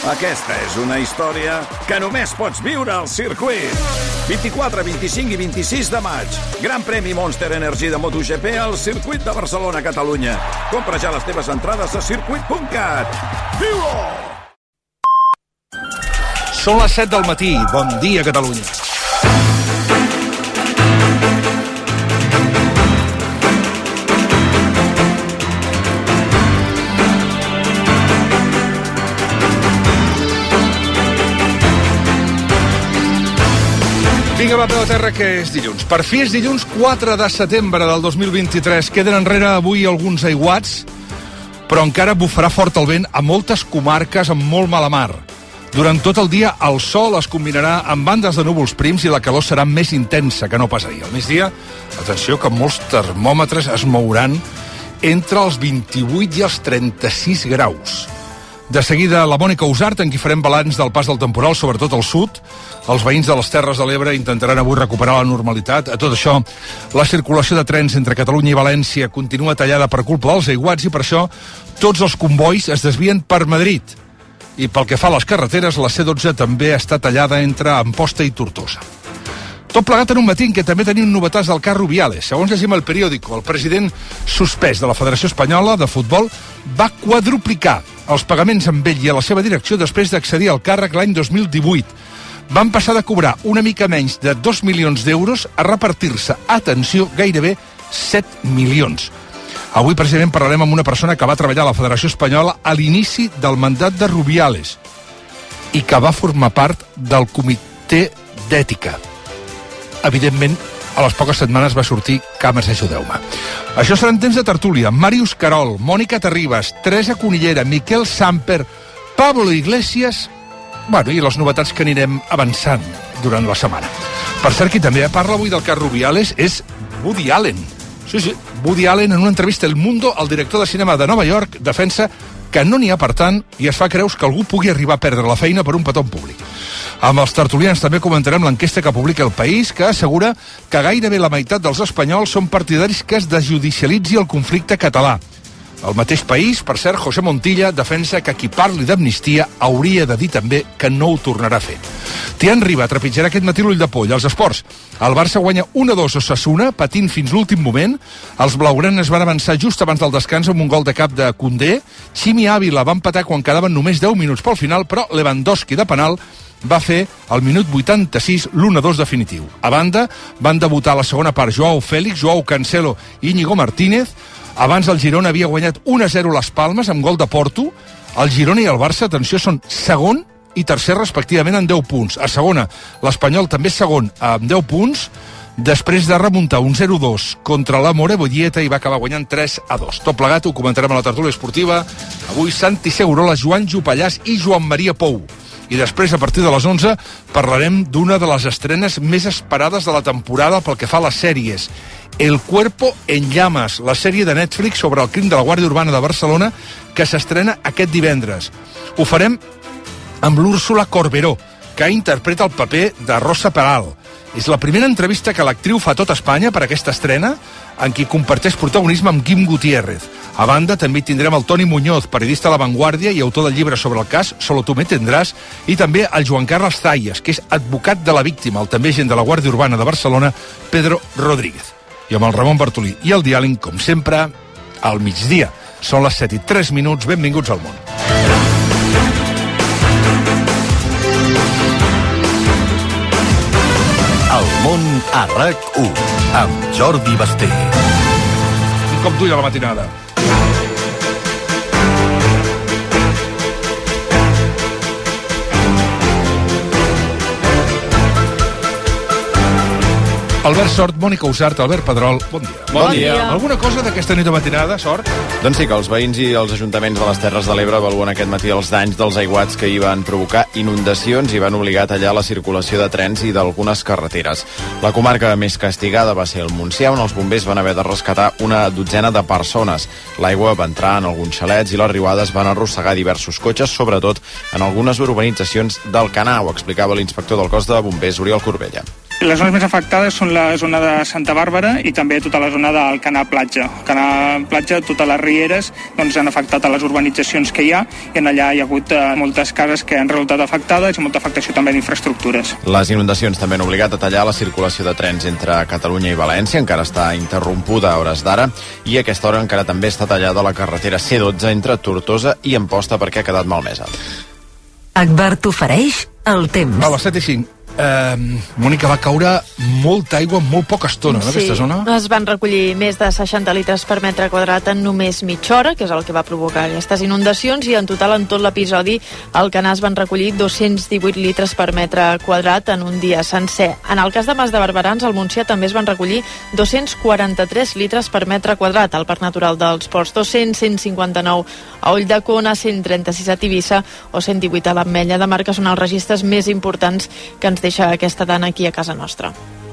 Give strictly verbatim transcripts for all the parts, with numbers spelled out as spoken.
Aquesta és una història que només pots viure al circuit. vint-i-quatre, vint-i-cinc i vint-i-sis de maig. Gran premi Monster Energy de MotoGP al circuit de Barcelona, Catalunya. Compra ja les teves entrades a circuit punt cat. Viu-ho! Són les set del matí. Bon dia, Catalunya. Vinga, va, peu a terra, que és dilluns. Per fi és dilluns quatre de setembre del dos mil vint-i-tres. Queden enrere avui alguns aiguats, però encara bufarà fort el vent a moltes comarques amb molt mala mar. Durant tot el dia el sol es combinarà amb bandes de núvols prims i la calor serà més intensa que no pas ahir. Al migdia, atenció, que molts termòmetres es mouran entre els vint-i-vuit i els trenta-sis graus. De seguida, la Mònica Usart, en qui farem balanç del pas del temporal, sobretot al sud. Els veïns de les Terres de l'Ebre intentaran avui recuperar la normalitat. A tot això, la circulació de trens entre Catalunya i València continua tallada per culpa dels aiguats i per això tots els convois es desvien per Madrid. I pel que fa a les carreteres, la C dotze també està tallada entre Amposta i Tortosa. Tot plegat en un matí en què també tenim novetats del cas Rubiales. Segons llegim el periòdico, el president suspès de la Federació Espanyola de Futbol va quadruplicar els pagaments amb ell i a la seva direcció després d'accedir al càrrec l'any dos mil divuit. Van passar de cobrar una mica menys de dos milions d'euros a repartir-se, atenció, gairebé set milions. Avui precisament parlarem amb una persona que va treballar a la Federació Espanyola a l'inici del mandat de Rubiales i que va formar part del comitè d'ètica. Evidentment, a les poques setmanes va sortir Cames, ajudeu-me. Això serà en temps de tertúlia. Màrius Carol, Mònica Terribas, Teresa Cunillera, Miquel Samper, Pablo Iglesias... Bueno, i les novetats que anirem avançant durant la setmana. Per cert, qui també parla avui del cas Rubiales és Woody Allen. Sí, sí, Woody Allen, en una entrevista a El Mundo, el director de cinema de Nova York, defensa que no n'hi ha per tant i es fa creus que algú pugui arribar a perdre la feina per un petó en públic. Amb els tertulians també comentarem l'enquesta que publica El País, que assegura que gairebé la meitat dels espanyols són partidaris que es desjudicialitzi el conflicte català. El mateix País, per cert, José Montilla, defensa que qui parli d'amnistia hauria de dir també que no ho tornarà a fer. Tian Riba trepitjarà aquest matí l'ull de poll. Als esports, el Barça guanya un a dos a Osasuna, patint fins l'últim moment. Els blaugranes van avançar just abans del descans amb un gol de cap de Koundé. Ximi Ávila va empatar quan quedaven només deu minuts pel final, però Lewandowski de penal va fer al minut vuitanta-sis l'un a dos definitiu. A banda, van debutar a la segona part Joao Félix, Joao Cancelo i Íñigo Martínez. Abans el Girona havia guanyat un a zero les Palmes amb gol de Porto. El Girona i el Barça, atenció, són segon i tercer respectivament en deu punts. A segona, l'Espanyol també segon amb deu punts, després de remuntar un zero a dos contra la Morevieta i va acabar guanyant tres a dos. Tot plegat ho comentarem a la tertúlia esportiva. Avui Santi Segurola, Joan Jopallàs i Joan Maria Pou. I després, a partir de les onze, parlarem d'una de les estrenes més esperades de la temporada pel que fa a les sèries. El cuerpo en llamas, la sèrie de Netflix sobre el crim de la Guàrdia Urbana de Barcelona, que s'estrena aquest divendres. Ho farem amb l'Úrsula Corberó, que interpreta el paper de Rosa Peral. És la primera entrevista que l'actriu fa a tot Espanya per aquesta estrena, en qui comparteix protagonisme amb Guim Gutiérrez. A banda, també tindrem el Toni Muñoz, periodista de La Vanguardia i autor del llibre sobre el cas Solo tú me tendrás, i també el Joan Carles Zayas, que és advocat de la víctima, el també agent de la Guàrdia Urbana de Barcelona, Pedro Rodríguez. I amb el Ramon Bartolí i el diàleg, com sempre, al migdia. Són les set i tres minuts. Benvinguts al món. El món a RAC u, amb Jordi Basté. Un cop d'ull a la matinada. Albert Sort, Mònica Usart, Albert Pedrol, bon dia. Bon dia. Alguna cosa d'aquesta nit de matinada, Sort? Doncs sí, que els veïns i els ajuntaments de les Terres de l'Ebre avaluen aquest matí els danys dels aiguats que hi van provocar inundacions i van obligar a tallar la circulació de trens i d'algunes carreteres. La comarca més castigada va ser el Montsià, on els bombers van haver de rescatar una dotzena de persones. L'aigua va entrar en alguns xalets i les riuades van arrossegar diversos cotxes, sobretot en algunes urbanitzacions del Canà, ho explicava l'inspector del cos de bombers, Oriol Corbella. Les zones més afectades són la zona de Santa Bàrbara i també tota la zona del Canal Platja. Canal Platja, totes les rieres doncs, han afectat a les urbanitzacions que hi ha i en allà hi ha hagut eh, moltes cases que han resultat afectades i molta afectació també d'infraestructures. Les inundacions també han obligat a tallar la circulació de trens entre Catalunya i València, encara està interrompuda a hores d'ara, i a aquesta hora encara també està tallada la carretera C dotze entre Tortosa i Amposta perquè ha quedat malmesa. Agbar t'ofereix el temps. A les set i cinc. Eh, Mònica, va caure molta aigua en molt poca estona, no, sí, aquesta zona? Es van recollir més de seixanta litres per metre quadrat en només mitja hora, que és el que va provocar aquestes inundacions, i en total en tot l'episodi al Canàs van recollir dos-cents divuit litres per metre quadrat en un dia sencer. En el cas de Mas de Barberans, al Montsià també es van recollir dos-cents quaranta-tres litres per metre quadrat, al Parc Natural dels Ports dos-cents, cent cinquanta-nou a Ulldecona, cent trenta-sis a Tivissa o cent divuit a l'Ametlla de Mar, que són els registres més importants que ens deixa aquesta dana aquí a casa nostra.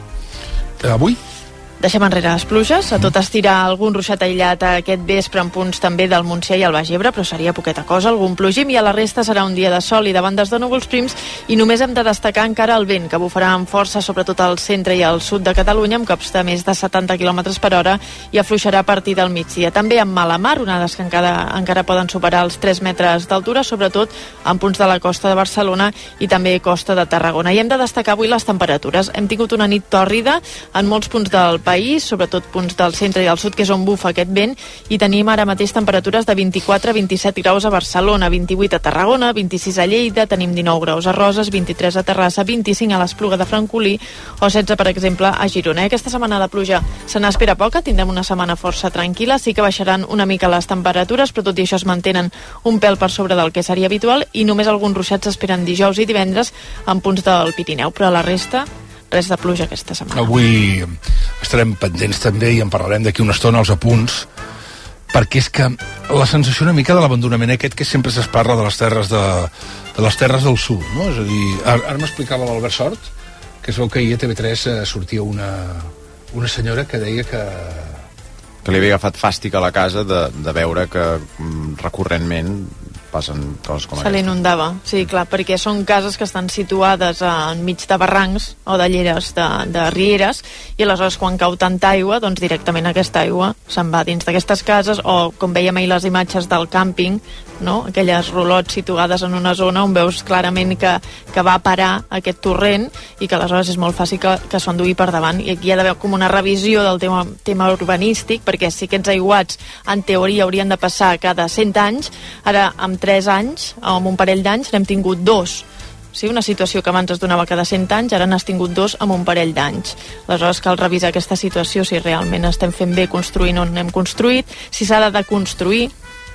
Avui? Deixem enrere les pluges, a tot estirar algun ruixat aïllat aquest vespre en punts també del Montsià i el Baix Ebre, però seria poqueta cosa, algun plogim, i a la resta serà un dia de sol i de bandes de núvols prims, i només hem de destacar encara el vent, que bufarà amb força sobretot al centre i al sud de Catalunya, amb cops de més de setanta quilòmetres per hora, i afluixarà a partir del migdia. També amb mala mar, onades que encara, encara poden superar els tres metres d'altura, sobretot en punts de la costa de Barcelona i també costa de Tarragona. I hem de destacar avui les temperatures. Hem tingut una nit tòrrida en molts punts del país, país, sobretot punts del centre i del sud, que és on bufa aquest vent, i tenim ara mateix temperatures de vint-i-quatre a vint-i-set graus a Barcelona, vint-i-vuit a Tarragona, vint-i-sis a Lleida, tenim dinou graus a Roses, vint-i-tres a Terrassa, vint-i-cinc a l'Espluga de Francolí o setze, per exemple, a Girona. Aquesta setmana de pluja se n'espera poca, tindrem una setmana força tranquil·la, sí que baixaran una mica les temperatures, però tot i això es mantenen un pèl per sobre del que seria habitual, i només alguns ruixats s'esperen dijous i divendres en punts del Pirineu, però a la resta res de pluja aquesta setmana. Avui estarem pendents també i en parlarem d'aquí una estona als apunts, perquè és que la sensació una mica de l'abandonament aquest que sempre es parla de les terres de, de les terres del sud, no? És a dir, ara, ara m'explicava l'Albert Sort que es veu que ahir a T V tres eh, sortia una, una senyora que deia que que li havia agafat fàstic a la casa de, de veure que mm, recurrentment passen coses com se aquesta. l'inundava, sí, clar, perquè són cases que estan situades enmig de barrancs o de lleres de, de rieres, i aleshores quan cau tanta aigua, doncs directament aquesta aigua se'n va dins d'aquestes cases, o com vèiem ahir les imatges del càmping, no? Aquelles roulots situades en una zona on veus clarament que, que va parar aquest torrent i que aleshores és molt fàcil que, que s'ho endugui per davant, i aquí hi ha d'haver com una revisió del tema, tema urbanístic, perquè si aquests aiguats en teoria haurien de passar cada cent anys, ara amb tres anys, amb un parell d'anys, n'hem tingut dos. Sí, una situació que abans es donava cada cent anys, ara n'has tingut dos amb un parell d'anys. Aleshores cal revisar aquesta situació, si realment estem fent bé construint on hem construït, si s'ha de deconstruir,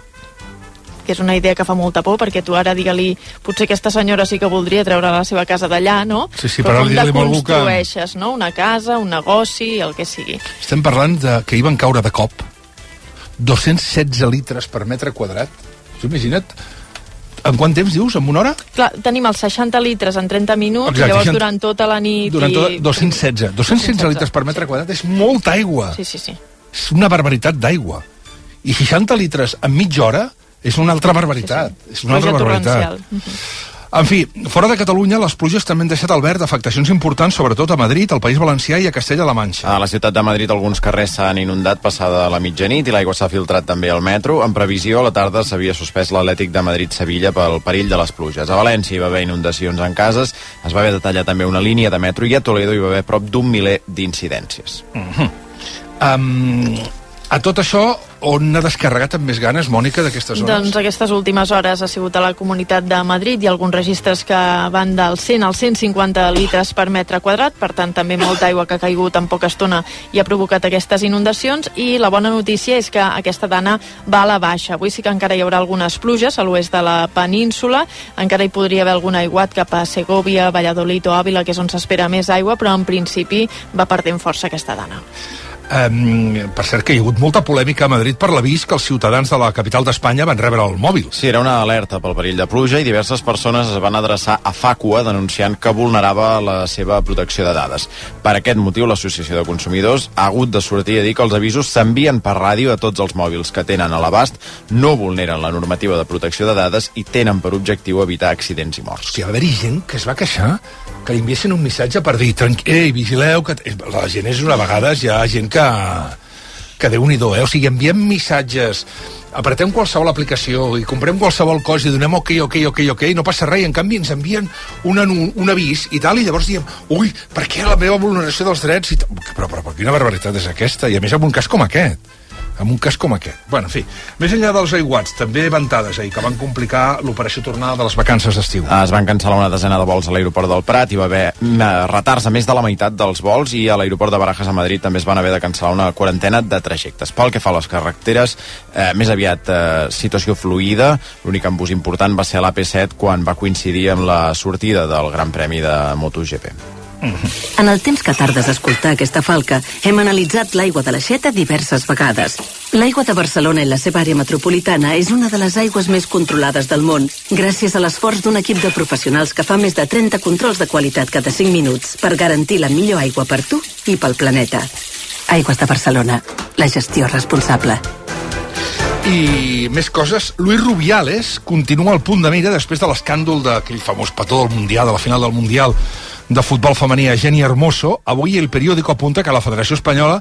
que és una idea que fa molta por, perquè tu ara digue-li, potser aquesta senyora sí que voldria treure la seva casa d'allà, no? Sí, sí, però com deconstrueixes, no? Una casa, un negoci, el que sigui. Estem parlant de que hi van caure de cop dos-cents setze litres per metre quadrat. Imagina't, en quant temps dius? En una hora? Clar, tenim els seixanta litres en trenta minuts, exacte, i llavors seixanta... durant tota la nit... Durant i... tota... dos-cents setze. dos-cents setze litres per metre quadrat és molta aigua. Sí, sí, sí. És una barbaritat d'aigua. I seixanta litres en mitja hora és una altra barbaritat. Sí, sí. És una altra barbaritat. Uh-huh. En fi, fora de Catalunya, les pluges també han deixat al verd afectacions importants, sobretot a Madrid, al País Valencià i a Castella-La Manxa. A la ciutat de Madrid alguns carrers s'han inundat passada la mitjanit i l'aigua s'ha filtrat també al metro. En previsió, a la tarda s'havia suspès l'Atlètic de Madrid-Sevilla pel perill de les pluges. A València hi va haver inundacions en cases, es va haver de tallar també una línia de metro, i a Toledo hi va haver prop d'un miler d'incidències. Uh-huh. Um, a tot això, on ha descarregat amb més ganes, Mònica, d'aquestes zones? Doncs aquestes últimes hores ha sigut a la Comunitat de Madrid. Hi ha alguns registres que van del cent als cent cinquanta litres per metre quadrat, per tant també molta aigua que ha caigut en poca estona i ha provocat aquestes inundacions, i la bona notícia és que aquesta dana va a la baixa. Avui sí que encara hi haurà algunes pluges a l'oest de la península, encara hi podria haver algun aiguat cap a Segòvia, Valladolid o Àvila, que és on s'espera més aigua, però en principi va perdent força aquesta dana. Um, per cert, que hi ha hagut molta polèmica a Madrid per l'avís que els ciutadans de la capital d'Espanya van rebre al mòbil. Sí, era una alerta pel perill de pluja i diverses persones es van adreçar a Facua denunciant que vulnerava la seva protecció de dades. Per aquest motiu, l'Associació de Consumidors ha hagut de sortir a dir que els avisos s'envien per ràdio a tots els mòbils que tenen a l'abast, no vulneren la normativa de protecció de dades i tenen per objectiu evitar accidents i morts. Hòstia, va haver-hi gent que es va queixar que li enviessin un missatge per dir, ei, vigileu, que la gent és una vegada, hi ha gent que, que Déu-n'hi-do, eh? O sigui, enviem missatges, apretem qualsevol aplicació i comprem qualsevol cosa i donem ok, ok, ok, ok, no passa res, i en canvi ens envien un, un avís i tal, i llavors diem, ui, per què la meva vulneració dels drets? I però, però, però quina barbaritat és aquesta? I a més amb un cas com aquest. amb un cas com aquest. Bueno, en fi, més enllà dels aiguats, també ventades ahir que van complicar l'operació tornada de les vacances d'estiu. Es van cancel·lar una desena de vols a l'aeroport del Prat, hi va haver retards a més de la meitat dels vols, i a l'aeroport de Barajas a Madrid també es van haver de cancel·lar una quarantena de trajectes. Pel que fa a les carreteres, eh, més aviat eh, situació fluida. L'únic embús important va ser a l'A P set quan va coincidir amb la sortida del Gran Premi de MotoGP. En el temps que tardes a escoltar aquesta falca, hem analitzat l'aigua de l'Aixeta diverses vegades. L'aigua de Barcelona i la seva àrea metropolitana és una de les aigües més controlades del món, gràcies a l'esforç d'un equip de professionals que fa més de trenta controls de qualitat cada cinc minuts per garantir la millor aigua per tu i pel planeta. Aigües de Barcelona, la gestió responsable. I més coses, Luis Rubiales continua al punt de mira després de l'escàndol d'aquell famós petó del Mundial, de la final del Mundial de futbol femení a Jenny Hermoso. Avui el periòdico apunta que la Federació Espanyola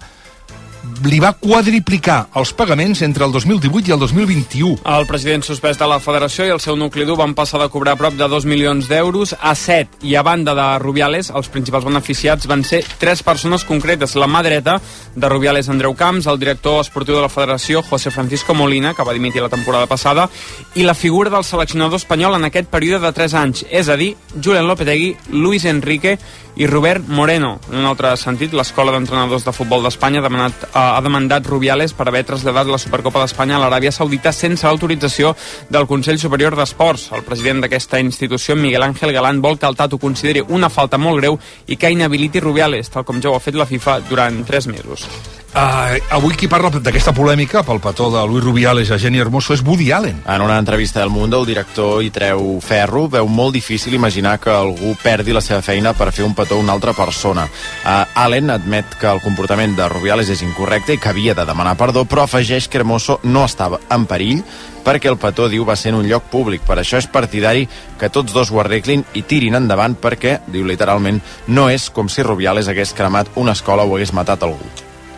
li va quadriplicar els pagaments entre el dos mil divuit i el dos mil vint-i-u. El president suspès de la federació i el seu nucli dur van passar de cobrar prop de dos milions d'euros a set, i a banda de Rubiales, els principals beneficiats van ser tres persones concretes. La mà dreta de Rubiales, Andreu Camps, el director esportiu de la federació, José Francisco Molina, que va dimitir la temporada passada, i la figura del seleccionador espanyol en aquest període de tres anys, és a dir, Julen Lopetegui, Luis Enrique i Robert Moreno. En un altre sentit, l'Escola d'Entrenadors de Futbol d'Espanya ha demanat, ha demandat Rubiales per haver traslladat la Supercopa d'Espanya a l'Aràbia Saudita sense l'autorització del Consell Superior d'Esports. El president d'aquesta institució, Miguel Ángel Galán, vol que el Tato consideri una falta molt greu i que inhabiliti Rubiales, tal com ja ho ha fet la FIFA durant tres mesos. Uh, avui qui parla d'aquesta polèmica pel petó de Luis Rubiales a Jenny Hermoso és Woody Allen. En una entrevista al Mundo, el director hi treu ferro. Veu molt difícil imaginar que algú perdi la seva feina per fer un petó a una altra persona. Uh, Allen admet que el comportament de Rubiales és incorrecte i que havia de demanar perdó, però afegeix que Hermoso no estava en perill perquè el petó, diu, va ser en un lloc públic. Per això és partidari que tots dos ho arreglin i tirin endavant perquè, diu literalment, no és com si Rubiales hagués cremat una escola o hagués matat algú.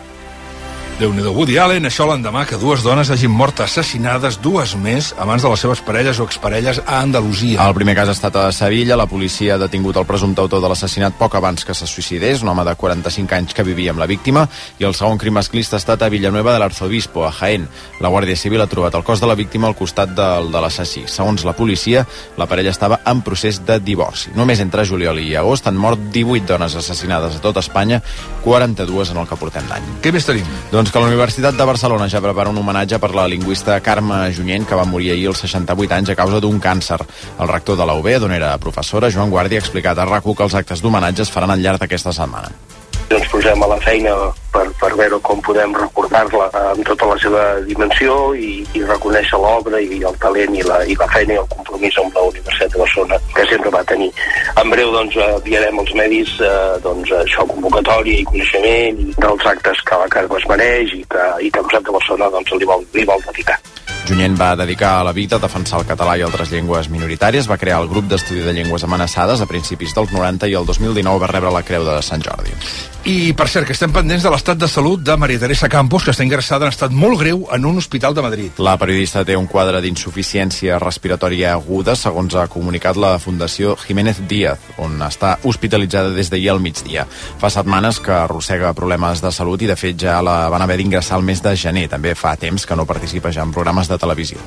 Déu-n'hi-do, Woody Allen, això l'endemà que dues dones hagin mort assassinades, dues més, abans de les seves parelles o exparelles a Andalusia. El primer cas ha estat a Sevilla. La policia ha detingut el presumpte autor de l'assassinat poc abans que se suïcidés, un home de quaranta-cinc anys que vivia amb la víctima, i el segon crim masclista ha estat a Villanueva de l'Arzobispo, a Jaén. La Guàrdia Civil ha trobat el cos de la víctima al costat del de l'assassí. Segons la policia, la parella estava en procés de divorci. Només entre juliol i agost han mort divuit dones assassinades a tot Espanya, quaranta-dues en el que portem d'any. Què més tenim? Doncs que la Universitat de Barcelona ja prepara un homenatge per la lingüista Carme Junyent, que va morir ahir als seixanta-vuit anys a causa d'un càncer. El rector de la U B, d'on era professora, Joan Guàrdia, ha explicat a RAC u que els actes d'homenatge es faran al llarg d'aquesta setmana. Ens posem a la feina per, per veure com podem recordar-la amb tota la seva dimensió i, i reconèixer l'obra i el talent i la, i la feina i el compromís amb la Universitat de Barcelona que sempre va tenir. En breu doncs enviarem als medis eh, doncs, això, convocatòria i coneixement i dels actes que la Carme es mereix i que, i que la Universitat de Barcelona doncs, li, vol, li vol dedicar. Junyent va dedicar a la vida a defensar el català i altres llengües minoritàries, va crear el grup d'estudi de llengües amenaçades a principis dels noranta i el dos mil dinou va rebre la Creu de Sant Jordi. I, per cert, que estem pendents de l'estat de salut de Maria Teresa Campos, que està ingressada en estat molt greu en un hospital de Madrid. La periodista té un quadre d'insuficiència respiratòria aguda, segons ha comunicat la Fundació Jiménez Díaz, on està hospitalitzada des d'ahir al migdia. Fa setmanes que arrossega problemes de salut i, de fet, ja la van haver d'ingressar al mes de gener. També fa temps que no participa ja en programes de televisió.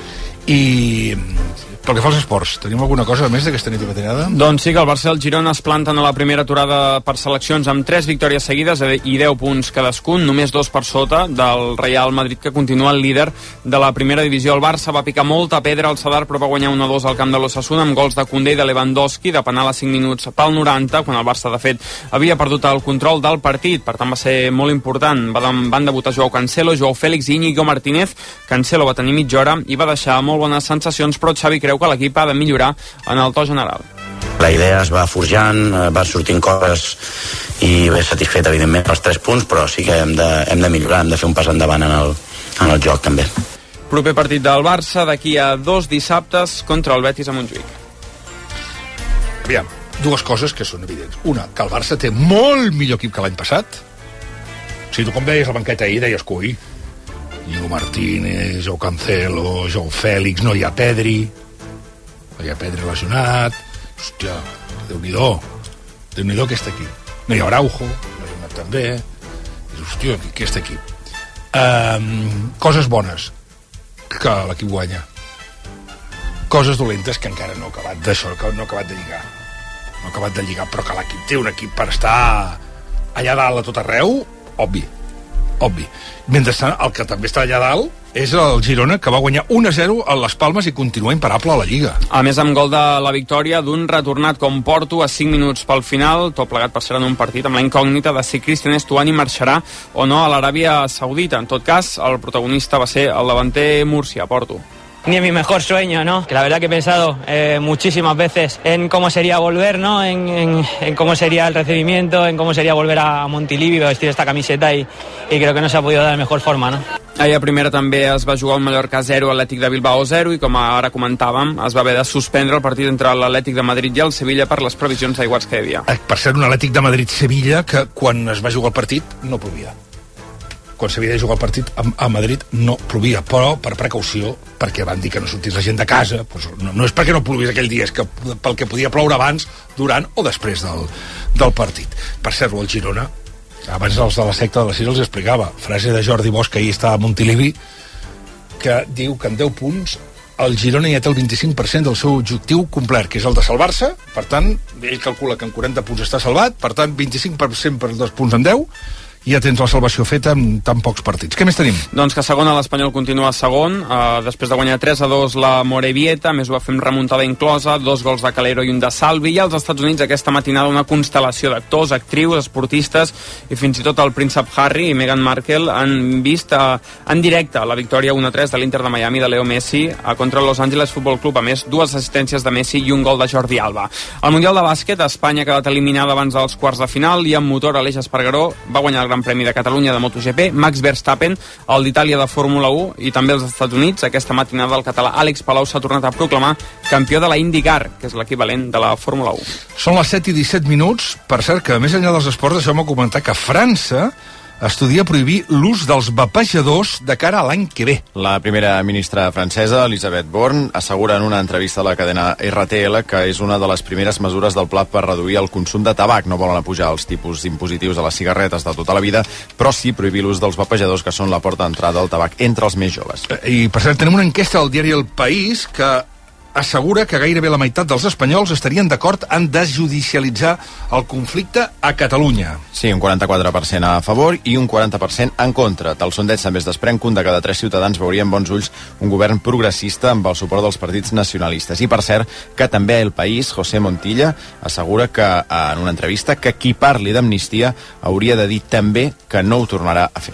I pel que fa als esports, tenim alguna cosa més d'aquesta nit i matinada? Doncs sí, que el Barça i el Girona es planten a la primera aturada per seleccions amb tres victòries seguides i deu punts cadascun, només dos per sota del Real Madrid, que continua el líder de la primera divisió. El Barça va picar molta pedra al Sadar, però va guanyar un a dos al camp de l'Osasuna amb gols de Koundé i de Lewandowski, de penal a cinc minuts pel noranta, quan el Barça, de fet, havia perdut el control del partit. Per tant, va ser molt important. Van debutar Joao Cancelo, Joao Félix i Íñigo Martínez. Cancelo va tenir mitja hora i va deixar molt bones sensacions, però Xavi creu que l'equip ha de millorar en el to general. La idea es va forjant, va sortint coses i bé satisfet, evidentment, pels tres punts, però sí que hem de, hem de millorar, hem de fer un pas endavant en el, en el joc, també. Proper partit del Barça d'aquí a dos dissabtes contra el Betis a Montjuïc. Aviam, dues coses que són evidents. Una, que el Barça té molt millor equip que l'any passat. O sigui, tu com veies la banqueta ahir, deies, coi, Diego Martínez, Joao Cancelo, Joao Fèlix, no hi ha Pedri, no hi ha Pedri lesionat, hòstia, Déu-n'hi-do, Déu-n'hi-do aquest equip. No hi ha Araujo, lesionat també, i, hòstia, aquest equip. Um, coses bones, que l'equip guanya. Coses dolentes que encara no ha acabat d'això, que no ha acabat de lligar. No ha acabat de lligar, però que l'equip té un equip per estar allà dalt a tot arreu, obvi. Obvi. Mentrestant, el que també està allà dalt és el Girona, que va guanyar un a zero a les Palmes i continua imparable a la Lliga. A més, amb gol de la victòria d'un retornat com Porto a cinc minuts pel final, tot plegat per ser en un partit amb la incògnita de si Cristian Estuani marxarà o no a l'Aràbia Saudita. En tot cas, el protagonista va ser el davanter Murcia, Porto. Ni en mi mejor sueño, ¿no? Que la verdad que he pensado eh, muchísimas veces en cómo sería volver, ¿no? En, en, en cómo sería el recibimiento, en cómo sería volver a Montilivi, vestir esta camiseta y, y creo que no se ha podido dar de mejor forma, ¿no? Ahir a primera també es va jugar el Mallorca zero, Atlètic de Bilbao zero, i com ara comentàvem, es va haver de suspendre el partit entre l'Atlètic de Madrid i el Sevilla per les previsions d'aiguats que hi havia. Per ser un Atlètic de Madrid-Sevilla que quan es va jugar el partit no plovia. Quan s'havia de jugar el partit a, a Madrid no plovia, però per precaució, perquè van dir que no sortís la gent de casa, doncs no, no és perquè no plogués aquell dia, és que pel que podia ploure abans, durant o després del, del partit. Per cert, el Girona, abans els de la secta de la Sira els explicava, frase de Jordi Bosch, que ahir estava a Montilivi, que diu que en deu punts el Girona ja té el vint-i-cinc per cent del seu objectiu complet, que és el de salvar-se. Per tant, ell calcula que en quaranta punts està salvat, per tant, vint-i-cinc per cent per dos punts en deu, i ja tens la salvació feta en tan pocs partits. Què més tenim? Doncs que segona l'Espanyol continua segon, eh, després de guanyar tres a dos la Morevieta, més ho va fer amb remuntada inclosa, dos gols de Calero i un de Salvi, i als Estats Units aquesta matinada una constel·lació d'actors, actrius, esportistes i fins i tot el príncep Harry i Meghan Markle han vist eh, en directe la victòria un a tres de l'Inter de Miami de Leo Messi eh, contra el Los Angeles Football Club, a més dues assistències de Messi i un gol de Jordi Alba. Al Mundial de Bàsquet, Espanya ha quedat eliminada abans dels quarts de final i amb motor Aleix Espargaró va guanyar el Gran Premi de Catalunya de MotoGP, Max Verstappen, el d'Itàlia de Fórmula u i també els Estats Units. Aquesta matinada el català Àlex Palau s'ha tornat a proclamar campió de la IndyCar, que és l'equivalent de la Fórmula u. Són les set i disset minuts. Per cert, que més enllà dels esports, deixeu-me comentar que França estudia prohibir l'ús dels vapejadors de cara a l'any que ve. La primera ministra francesa, Elisabeth Borne, assegura en una entrevista a la cadena R T L que és una de les primeres mesures del pla per reduir el consum de tabac. No volen apujar els tipus impositius a les cigarretes de tota la vida, però sí prohibir l'ús dels vapejadors, que són la porta d'entrada al tabac entre els més joves. I, per cert, tenim una enquesta al diari El País que assegura que gairebé la meitat dels espanyols estarien d'acord en desjudicialitzar el conflicte a Catalunya. Sí, un quaranta-quatre per cent a favor i un quaranta per cent en contra. Del sondeig també es desprèn que un de cada tres ciutadans veuria amb bons ulls un govern progressista amb el suport dels partits nacionalistes. I, per cert, que també a El País, José Montilla assegura que, en una entrevista, que qui parli d'amnistia hauria de dir també que no ho tornarà a fer.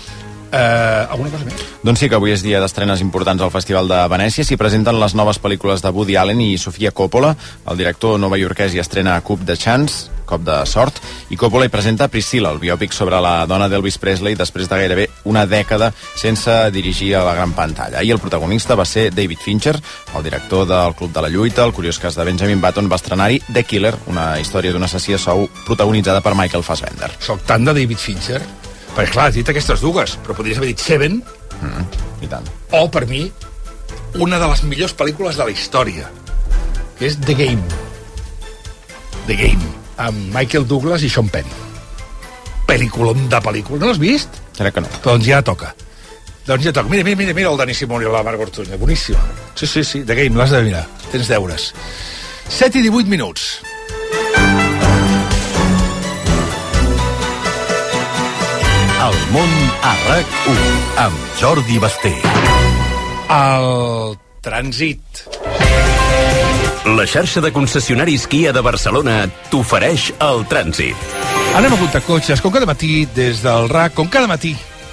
Uh, alguna cosa més? Doncs sí, que avui és dia d'estrenes importants al Festival de Venècia. S'hi presenten les noves pel·lícules de Woody Allen i Sofia Coppola. El director novaiorquès hi estrena Coup de Chance, Cop de Sort, i Coppola hi presenta Priscilla, el biòpic sobre la dona d'Elvis Presley després de gairebé una dècada sense dirigir a la gran pantalla. I el protagonista va ser David Fincher, el director del Club de la Lluita. El curiós cas de Benjamin Button va estrenar-hi The Killer, una història d'un assassí a sou protagonitzada per Michael Fassbender. Soc tant de David Fincher, perquè clar, has dit aquestes dues, però podries haver dit Seven, mm, i tant. O, per mi, una de les millors pel·lícules de la història, que és The Game. The Game, amb Michael Douglas i Sean Penn. Pel·lículon de pel·lícula. No l'has vist? Crec que no. Doncs ja toca. Doncs ja toca. Mira, mira, mira, mira el Dani Simón i la Margot Ortuño. Boníssima. Sí, sí, sí, The Game, l'has de mirar. Tens deures. set i divuit minuts. El món a RAC u amb Jordi Basté. El trànsit. La xarxa de concessionaris Kia de Barcelona t'ofereix el trànsit. Anem a comptar cotxes, com cada matí, des del RAC, com cada matí.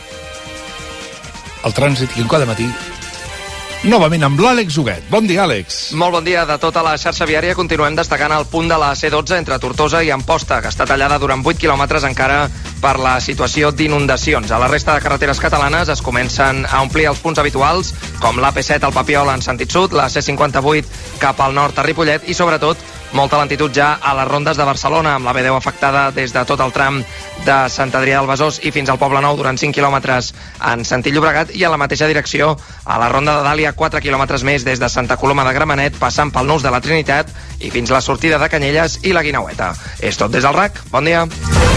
El trànsit, i com cada matí, novament amb l'Àlex Huguet. Bon dia, Àlex. Molt bon dia. De tota la xarxa viària continuem destacant el punt de la C dotze entre Tortosa i Amposta, que està tallada durant vuit quilòmetres encara per la situació d'inundacions. A la resta de carreteres catalanes es comencen a omplir els punts habituals, com l'A P set al Papiol en sentit sud, la C cinquanta-vuit cap al nord a Ripollet i, sobretot, Molta lentitud ja a les rondes de Barcelona, amb la B deu afectada des de tot el tram de Sant Adrià del Besòs i fins al Poble Nou durant cinc quilòmetres en sentit Llobregat, i a la mateixa direcció a la ronda de Dàlia, quatre quilòmetres més des de Santa Coloma de Gramenet, passant pel Nus de la Trinitat i fins la sortida de Canyelles i la Guinaueta. És tot des del R A C. Bon dia.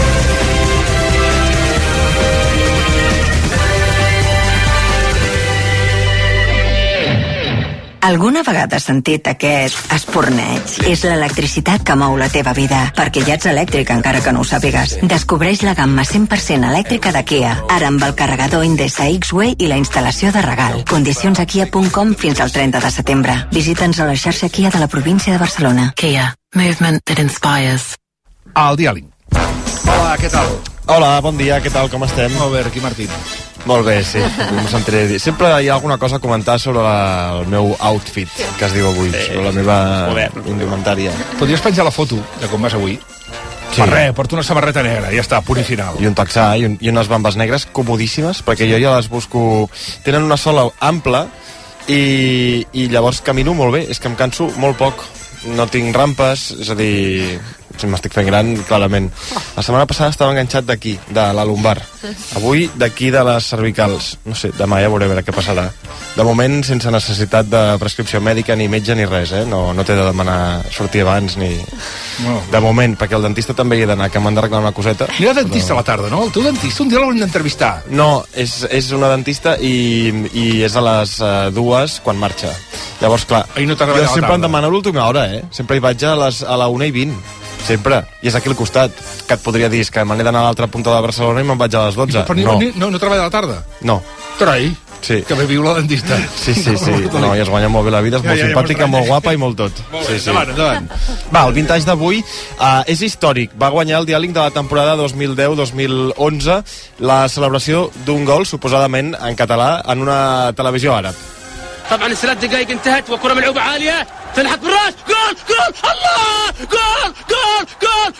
Alguna vegada has sentit aquest esporneig? És l'electricitat que mou la teva vida, perquè ja ets elèctric encara que no ho sàpigues. Descobreix la gamma cent per cent elèctrica de Kia, ara amb el carregador Indesa X-Way i la instal·lació de regal. Condicions a kia punt com fins al trenta de setembre. Visita'ns a la xarxa Kia de la província de Barcelona. Kia, movement that inspires. El diàleg. Hola, què tal? Hola, bon dia, què tal, com estem? Molt bé, Riqui Martín. Molt bé, sí, em sentiré dir. Sempre hi ha alguna cosa a comentar sobre la, el meu outfit, que es diu avui, sí, sobre la meva indumentària. Podries penjar la foto de com vas avui? Sí. Per res, porto una samarreta negra, ja està, punt i final. I un texà, i, un, i unes bambes negres comodíssimes, perquè jo ja les busco... Tenen una sola ampla i, i llavors camino molt bé, és que em canso molt poc. No tinc rampes, és a dir... Si m'estic fent gran, clarament. La setmana passada estava enganxat d'aquí, de la lumbar. Avui, d'aquí de les cervicals. No sé, demà ja veuré què passarà. De moment, sense necessitat de prescripció mèdica, ni metge, ni res, eh? No, no t'he de demanar sortir abans, ni... No. De moment, perquè el dentista també hi he d'anar, que m'han d'arreglar una coseta. N'hi ha dentista a la tarda, no? El teu dentista un dia l'haurem d'entrevistar. No, és, és una dentista i, i és a les uh, dues quan marxa. Llavors, clar, no jo sempre em demano l'última hora, eh? Sempre hi vaig a, les, a la una i vint. Sempre. I és aquí al costat. Que et podria dir, és que me n'he d'anar a l'altra punta de Barcelona i me'n vaig a les dotze. Però no. No, no treballa a la tarda? No. Carai. Sí. Que bé viu la dentista. Sí, sí, sí. No, i es guanya molt bé la vida, és molt ja, ja, simpàtica, ja molt guapa i molt tot. Molt bé, sí, sí. endavant, endavant. Va, el vintage d'avui uh, és històric. Va guanyar el diàleg de la temporada dos mil deu dos mil onze, la celebració d'un gol, suposadament en català, en una televisió àrab. طبعا الثلاث دقائق انتهت وكره ملعوبه عاليه تنحت بالراس جول جول الله جول جول جول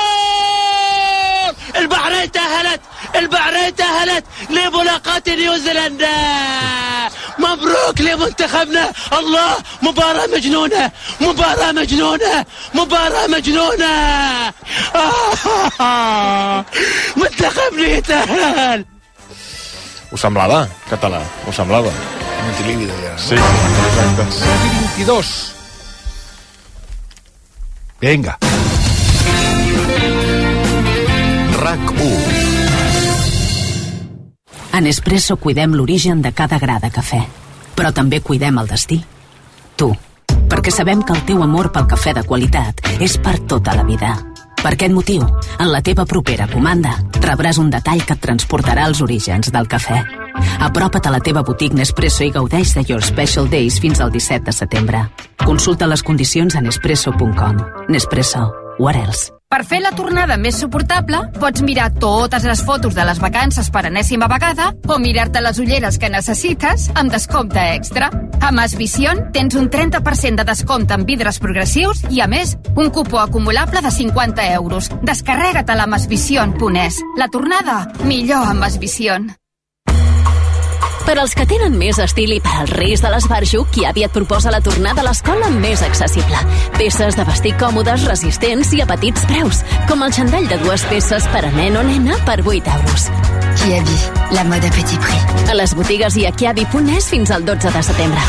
جول البحرين تأهلت البحرين تأهلت لملاقاة نيوزيلندا مبروك لمنتخبنا الله مباراة مجنونة مباراة مجنونة مباراة مجنونة منتخبنا يتأهل. Us semblava, català, us semblava. Montilívida ja, no? Sí, exacte. vint-i-dos. Vinga. R A C u. A Nespresso cuidem l'origen de cada gra de cafè, però també cuidem el destí. Tu, perquè sabem que el teu amor pel cafè de qualitat és per tota la vida. Per aquest motiu, en la teva propera comanda, rebràs un detall que et transportarà als orígens del cafè. Apropa't a la teva botiga Nespresso i gaudeix de Your Special Days fins al disset de setembre. Consulta les condicions a nespresso punt com. Nespresso. What else? Per fer la tornada més suportable, pots mirar totes les fotos de les vacances per enèsima vegada o mirar-te les ulleres que necessites amb descompte extra. A Mas Vision tens un trenta per cent de descompte en vidres progressius i, a més, un cupó acumulable de cinquanta euros. Descarrega't a la masvision punt es. La tornada, millor amb Mas Vision. Per als que tenen més estil i per als reis de l'esbarjo, Kiabi et proposa la tornada a l'escola més accessible. Peces de vestir còmodes, resistents i a petits preus, com el xandall de dues peces per a nen o nena per vuit euros. Kiabi, la mode a petit prix. A les botigues i a kiabi punt es fins al dotze de setembre.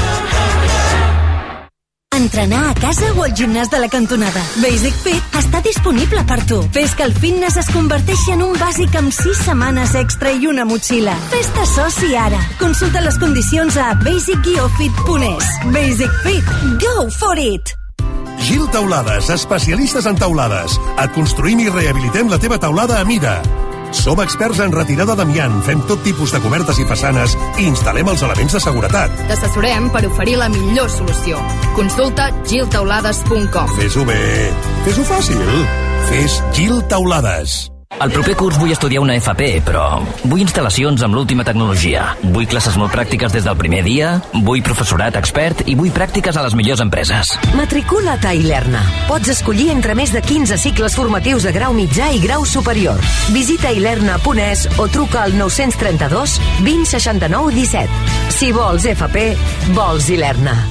Entrenar a casa o al gimnàs de la cantonada. Basic Fit està disponible per tu. Fes que el fitness es converteixi en un bàsic amb sis setmanes extra i una motxilla. Fes-te soci ara. Consulta les condicions a basic guió fit punt es. Basic Fit. Go for it! Gil Taulades, especialistes en taulades. Et construïm i rehabilitem la teva taulada a mida. Som experts en retirada d'amiant, fem tot tipus de cobertes i façanes i instal·lem els elements de seguretat. T'assessorem per oferir la millor solució. Consulta gil taulades punt com. Fes-ho bé, fes-ho fàcil. Fes Gil Taulades. El proper curs vull estudiar una F P, però vull instal·lacions amb l'última tecnologia. Vull classes molt pràctiques des del primer dia, vull professorat expert i vull pràctiques a les millors empreses. Matricula't a Ilerna. Pots escollir entre més de quinze cicles formatius de grau mitjà i grau superior. Visita ilerna punt es o truca al nou tres dos, vint, seixanta-nou, disset. Si vols F P, vols Ilerna.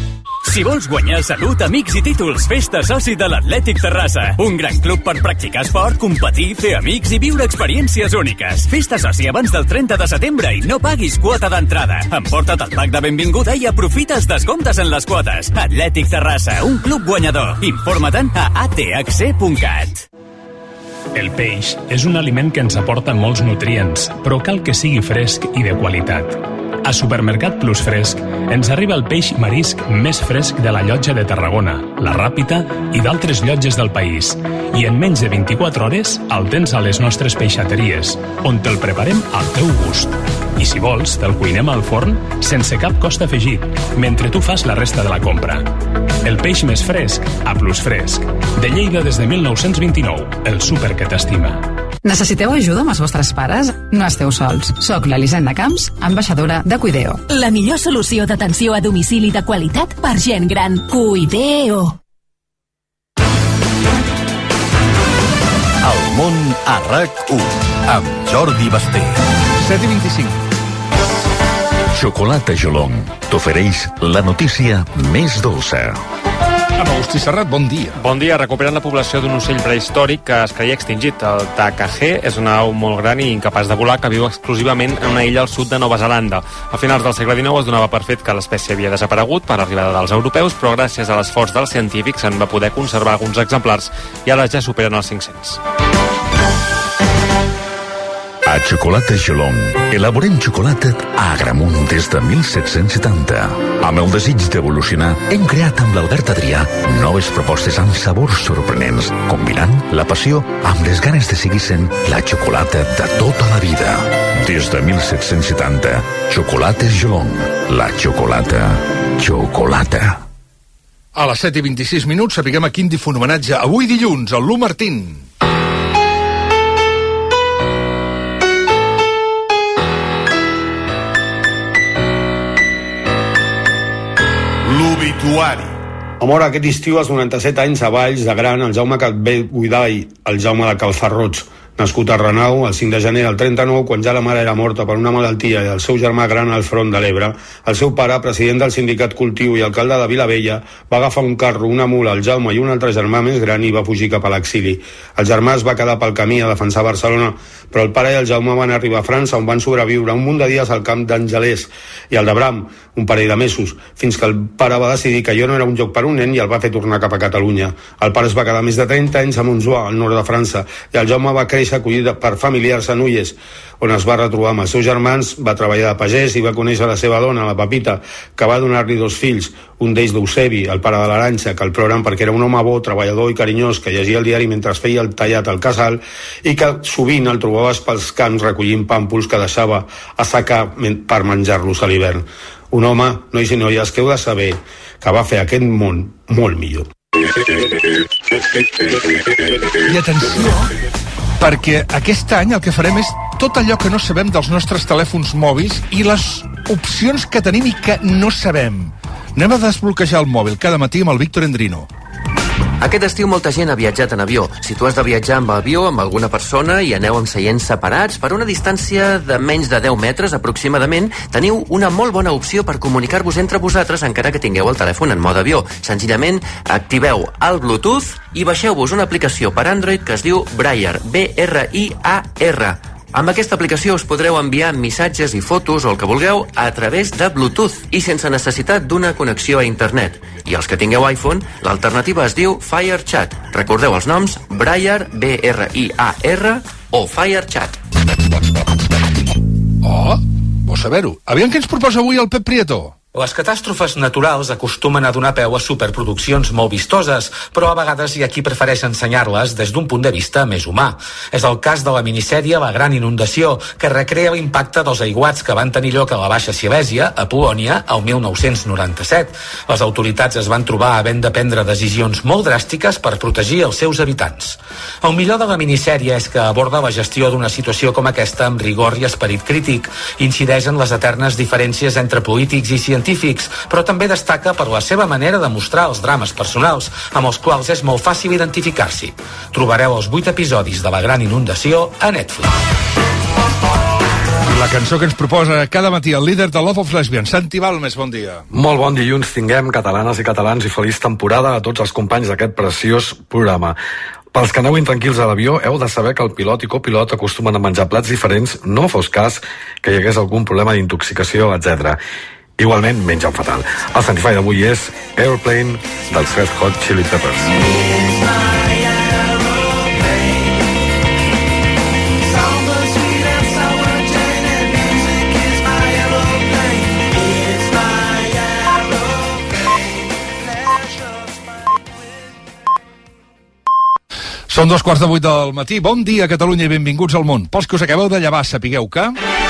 Si vols guanyar salut, amics i títols, festa soci de l'Atlètic Terrassa. Un gran club per practicar esport, competir, fer amics i viure experiències úniques. Festa soci abans del trenta de setembre i no paguis quota d'entrada. Emporta't el pack de benvinguda i aprofita els descomptes en les quotes. Atlètic Terrassa, un club guanyador. Informa-te'n a a t h c punt cat. El peix és un aliment que ens aporta molts nutrients, però cal que sigui fresc i de qualitat. A Supermercat Plus Fresc ens arriba el peix marisc més fresc de la Llotja de Tarragona, la Ràpita i d'altres llotges del país. I en menys de vint-i-quatre hores el tens a les nostres peixateries, on te'l preparem al teu gust. I si vols, te'l cuinem al forn sense cap cost afegit, mentre tu fas la resta de la compra. El peix més fresc a Plus Fresc. De Lleida des de mil nou-cents vint-i-nou, el súper que t'estima. Necessiteu ajuda amb els vostres pares? No esteu sols. Soc l'Elisenda Camps, ambaixadora de Cuideo. La millor solució d'atenció a domicili de qualitat per gent gran. Cuideo. El món a RAC u amb Jordi Basté. set i vint-i-cinc. Xocolata Jolong t'ofereix la notícia més dolça. Amb Agustí Serrat, bon dia. Bon dia. Recuperen la població d'un ocell prehistòric que es creia extingit. El takahé és una au molt gran i incapaç de volar que viu exclusivament en una illa al sud de Nova Zelanda. A finals del segle dinou es donava per fet que l'espècie havia desaparegut per l'arribada dels europeus, però gràcies a l'esforç dels científics se'n va poder conservar alguns exemplars i ara ja superen els cinc-cents. A Xocolata Jolong elaborem xocolata a Agramunt des de mil set-cents setanta. Amb el desig d'evolucionar, hem creat amb l'Albert Adrià noves propostes amb sabors sorprenents, combinant la passió amb les ganes de seguir sent la xocolata de tota la vida. Des de mil set-cents setanta, Xocolates Jolong, la xocolata, xocolata. A les set i vint-i-sis minuts sapiguem a quin difunt homenatge avui dilluns, el Lu Martín. L'obituari. A mort aquest estiu, als noranta-set anys, a Valls de Gran, el Jaume Catbé Buidall, el Jaume de Calfarrots, nascut a Renau el cinc de gener del trenta-nou, quan ja la mare era morta per una malaltia i el seu germà gran al front de l'Ebre, el seu pare, president del sindicat Cultiu i alcalde de Vilavella, va agafar un carro, una mula, el Jaume i un altre germà més gran i va fugir cap a l'exili. El germà es va quedar pel camí a defensar Barcelona, però el pare i el Jaume van arribar a França, on van sobreviure un munt de dies al camp d'Angelès i al de Bram, un parell de mesos, fins que el pare va decidir que allò no era un lloc per un nen i el va fer tornar cap a Catalunya. El pare es va quedar més de trenta anys a Montjoie, al nord de França, i el Jaume va créixer acollit per familiars a Nulles, on es va retrobar amb els seus germans, va treballar de pagès i va conèixer la seva dona, la Pepita, que va donar-li dos fills, un d'ells d'Eusebi, el pare de l'Arantxa, que el ploren perquè era un home bo, treballador i carinyós, que llegia el diari mentre feia el tallat al casal i que sovint el trobaves pels camps recollint pàmpols que deixava assecar per menjar-los a l'hivern. Un home, nois i noies, que heu de saber que va fer aquest món molt millor. I atenció, perquè aquest any el que farem és tot allò que no sabem dels nostres telèfons mòbils i les opcions que tenim i que no sabem. Anem a desbloquejar el mòbil cada matí amb el Víctor Endrino. Aquest estiu molta gent ha viatjat en avió. Si tu has de viatjar amb avió amb alguna persona i aneu amb seients separats per una distància de menys de deu metres aproximadament, teniu una molt bona opció per comunicar-vos entre vosaltres encara que tingueu el telèfon en mode avió. Senzillament activeu el Bluetooth i baixeu-vos una aplicació per Android que es diu Briar, B R I A R. Amb aquesta aplicació us podreu enviar missatges i fotos o el que vulgueu a través de Bluetooth i sense necessitat d'una connexió a internet. I els que tingueu iPhone, l'alternativa es diu FireChat. Recordeu els noms Briar, B R I A R o FireChat. Oh, vols saber-ho? Aviam què ens proposa avui el Pep Prieto? Les catàstrofes naturals acostumen a donar peu a superproduccions molt vistoses, però a vegades hi ha qui prefereix ensenyar-les des d'un punt de vista més humà. És el cas de la minissèrie La Gran Inundació, que recrea l'impacte dels aiguats que van tenir lloc a la Baixa Silèsia, a Polònia, el mil nou-cents noranta-set. Les autoritats es van trobar havent de prendre decisions molt dràstiques per protegir els seus habitants. El millor de la minissèrie és que aborda la gestió d'una situació com aquesta amb rigor i esperit crític, incideix en les eternes diferències entre polítics i científics, però també destaca per la seva manera de mostrar els drames personals, amb els quals és molt fàcil identificar-s'hi. Trobareu els vuit episodis de La Gran Inundació a Netflix. La cançó que ens proposa cada matí el líder de Love of Lesbian, Santi Balmes, bon dia. Molt bon dilluns tinguem, catalanes i catalans, i feliç temporada a tots els companys d'aquest preciós programa. Pels que aneu intranquils a l'avió, heu de saber que el pilot i copilot acostumen a menjar plats diferents, no fos cas que hi hagués algun problema d'intoxicació, etcètera. Igualment, mengen fatal. El Santify d'avui és Airplane dels Red Hot Chili Peppers. Són dos quarts de vuit del matí. Bon dia, Catalunya, i benvinguts al món. Pels que us acabeu de llevar, sapigueu que...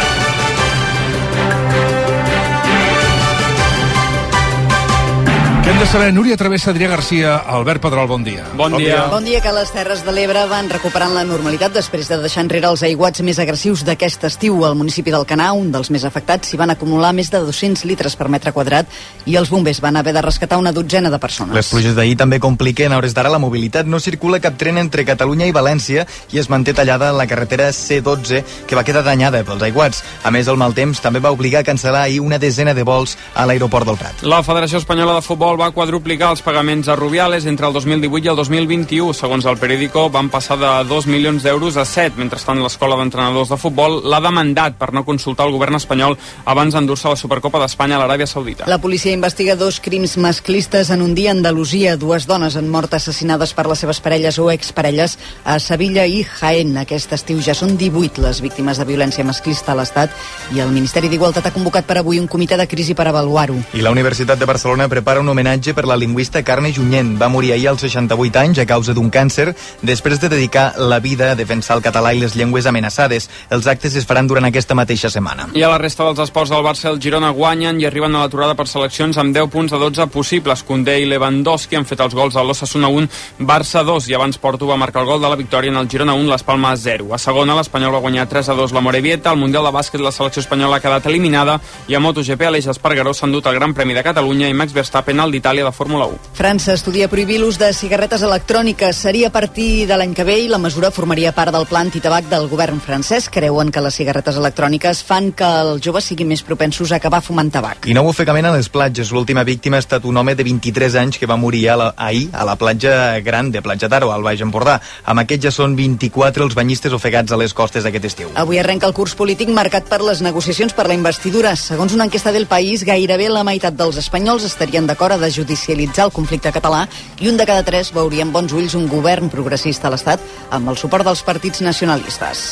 Què hem de saber? Núria Travessa, Adrià Garcia, Albert Pedrol, bon dia. Bon, bon dia. Bon dia, que les Terres de l'Ebre van recuperant la normalitat després de deixar enrere els aiguats més agressius d'aquest estiu. Al municipi d'Alcanar, un dels més afectats, s'hi van acumular més de dos-cents litres per metre quadrat i els bombers van haver de rescatar una dotzena de persones. Les pluges d'ahir també compliquen a hores d'ara la mobilitat. No circula cap tren entre Catalunya i València i es manté tallada la carretera C dotze, que va quedar danyada pels aiguats. A més, el mal temps també va obligar a cancel·lar ahir una desena de vols a l'aeroport del Prat. La Federació Espanyola de Futbol va quadruplicar els pagaments a Rubiales entre el dos mil divuit i el dos mil vint-i-u. Segons el Periódico, van passar de dos milions d'euros a set. Mentrestant, l'Escola d'Entrenadors de Futbol l'ha demandat per no consultar el govern espanyol abans d'endur-se la Supercopa d'Espanya a l'Aràbia Saudita. La policia investiga dos crims masclistes en un dia a Andalusia. Dues dones han mort assassinades per les seves parelles o exparelles a Sevilla i Jaén. Aquest estiu ja són divuit les víctimes de violència masclista a l'Estat i el Ministeri d'Igualtat ha convocat per avui un comitè de crisi per avaluar-ho. I la Universitat de Barcelona prepara un homenatge per la lingüista Carme Junyent. Va morir ahir als seixanta-vuit anys a causa d'un càncer després de dedicar la vida a defensar el català i les llengües amenaçades. Els actes es faran durant aquesta mateixa setmana. I a la resta dels esports del Barça, el Girona guanyen i arriben a l'aturada per seleccions amb deu punts de dotze possibles. Koundé i Lewandowski han fet els gols a l'Osasuna un, Barça dos, i abans Porto va marcar el gol de la victòria en el Girona un, Las Palmas zero. A segona, l'Espanyol va guanyar tres a dos la Morevieta. Al Mundial de Bàsquet, la selecció espanyola ha quedat eliminada i a MotoGP, Aleix Espargaró s'ha endut el Gran Premi de Catalunya i Max Verstappen al d'Itàlia de Fórmula u. França estudia prohibir l'ús de cigarretes electròniques. Seria a partir de l'any que ve i la mesura formaria part del pla antitabac del govern francès. Creuen que les cigarretes electròniques fan que els joves siguin més propensos a acabar fumant tabac. I nou ofegament a les platges. L'última víctima ha estat un home de vint-i-tres anys que va morir a la, ahir a la platja gran de Platja d'Aro, al Baix Empordà. Amb aquest ja són vint-i-quatre els banyistes ofegats a les costes aquest estiu. Avui arrenca el curs polític marcat per les negociacions per la investidura. Segons una enquesta del País, gairebé la meitat dels espanyols estarien d'acord a desjudicialitzar el conflicte català i un de cada tres veurien bons ulls un govern progressista a l'Estat amb el suport dels partits nacionalistes.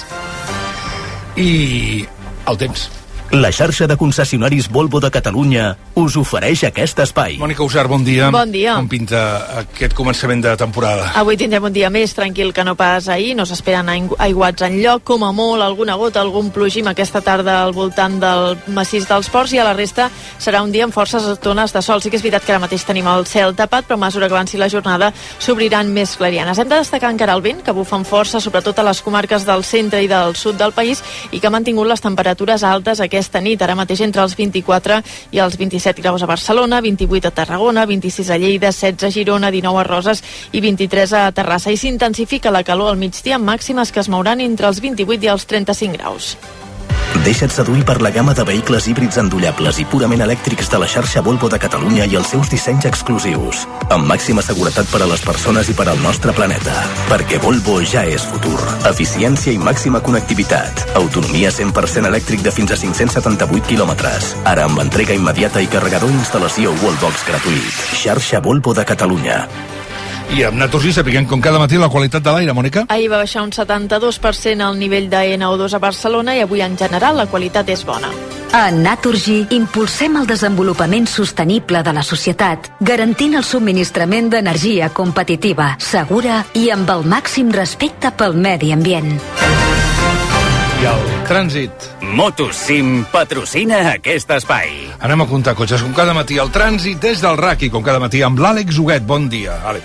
I el temps. La xarxa de concessionaris Volvo de Catalunya us ofereix aquest espai. Mònica Usar, bon dia. Bon dia. Com pinta aquest començament de temporada? Avui tindrem un dia més tranquil que no pas ahir. No s'esperen aiguats enlloc, com a molt alguna gota, algun plogim aquesta tarda al voltant del massís dels Ports, i a la resta serà un dia amb forces estones de sol. Sí que és veritat que ara mateix tenim el cel tapat, però a mesura que avanci la jornada s'obriran més clarianes. Hem de destacar encara el vent, que bufa amb força, sobretot a les comarques del centre i del sud del país, i que ha mantingut les temperatures altes aquesta Aquesta nit, ara mateix entre els vint-i-quatre i els vint-i-set graus a Barcelona, vint-i-vuit a Tarragona, vint-i-sis a Lleida, setze a Girona, dinou a Roses i vint-i-tres a Terrassa. I s'intensifica la calor al migdia amb màximes que es mouran entre els vint-i-vuit i els trenta-cinc graus. Deixa't seduir per la gamma de vehicles híbrids endollables i purament elèctrics de la xarxa Volvo de Catalunya i els seus dissenys exclusius, amb màxima seguretat per a les persones i per al nostre planeta. Perquè Volvo ja és futur. Eficiència i màxima connectivitat. Autonomia cent per cent elèctric de fins a cinc-cents setanta-vuit quilòmetres. Ara amb entrega immediata i carregador i instal·lació Wallbox gratuït. Xarxa Volvo de Catalunya. I amb Naturgy sapiguem com cada matí la qualitat de l'aire, Mònica. Ahir va baixar un setanta-dos per cent el nivell de N O dos a Barcelona i avui en general la qualitat és bona. A Naturgy impulsem el desenvolupament sostenible de la societat, garantint el subministrament d'energia competitiva, segura i amb el màxim respecte pel medi ambient. I el trànsit. Motosim patrocina aquest espai. Anem a comptar cotxes com cada matí. El trànsit des del R A C I, com cada matí, amb l'Àlex Huguet. Bon dia, Àlex.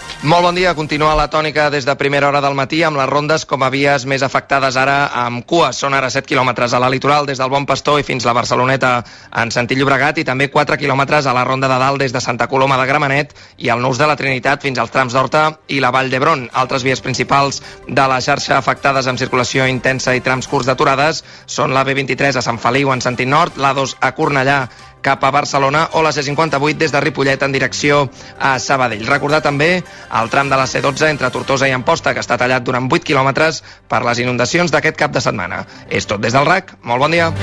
Molt bon dia. Continua la tònica des de primera hora del matí amb les rondes com a vies més afectades ara amb cues. Són ara set quilòmetres a la litoral des del Bon Pastor i fins la Barceloneta en sentit Llobregat i també quatre quilòmetres a la Ronda de Dalt des de Santa Coloma de Gramenet i al Nus de la Trinitat fins als trams d'Horta i la Vall d'Hebron. Altres vies principals de la xarxa afectades amb circulació intensa i trams curts d'aturades són la B vint-i-tres a Sant Feliu en sentit nord, l'A dos a Cornellà cap a Barcelona o la C cinquanta-vuit des de Ripollet en direcció a Sabadell. Recordar també el tram de la C dotze entre Tortosa i Amposta, que està tallat durant vuit quilòmetres per les inundacions d'aquest cap de setmana. És tot des del R A C. Molt bon dia.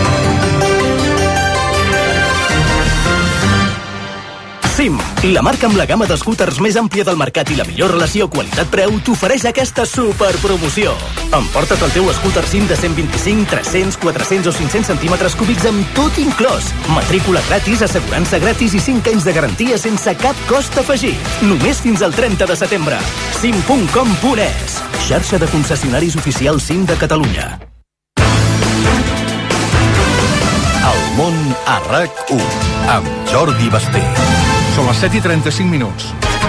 Sim, la marca amb la gamma d'escúters més àmplia del mercat i la millor relació qualitat-preu t'ofereix aquesta superpromoció. Emporta't el teu escúter Sim de cent vint-i-cinc, tres-cents, quatre-cents o cinc-cents centímetres cúbics amb tot inclòs. Matrícula gratis, assegurança gratis i cinc anys de garantia sense cap cost afegit. Només fins al trenta de setembre. sim punt com punt es. Xarxa de concessionaris oficials Sim de Catalunya. El món a R A C u amb Jordi Basté. Són les set i trenta-cinc minuts.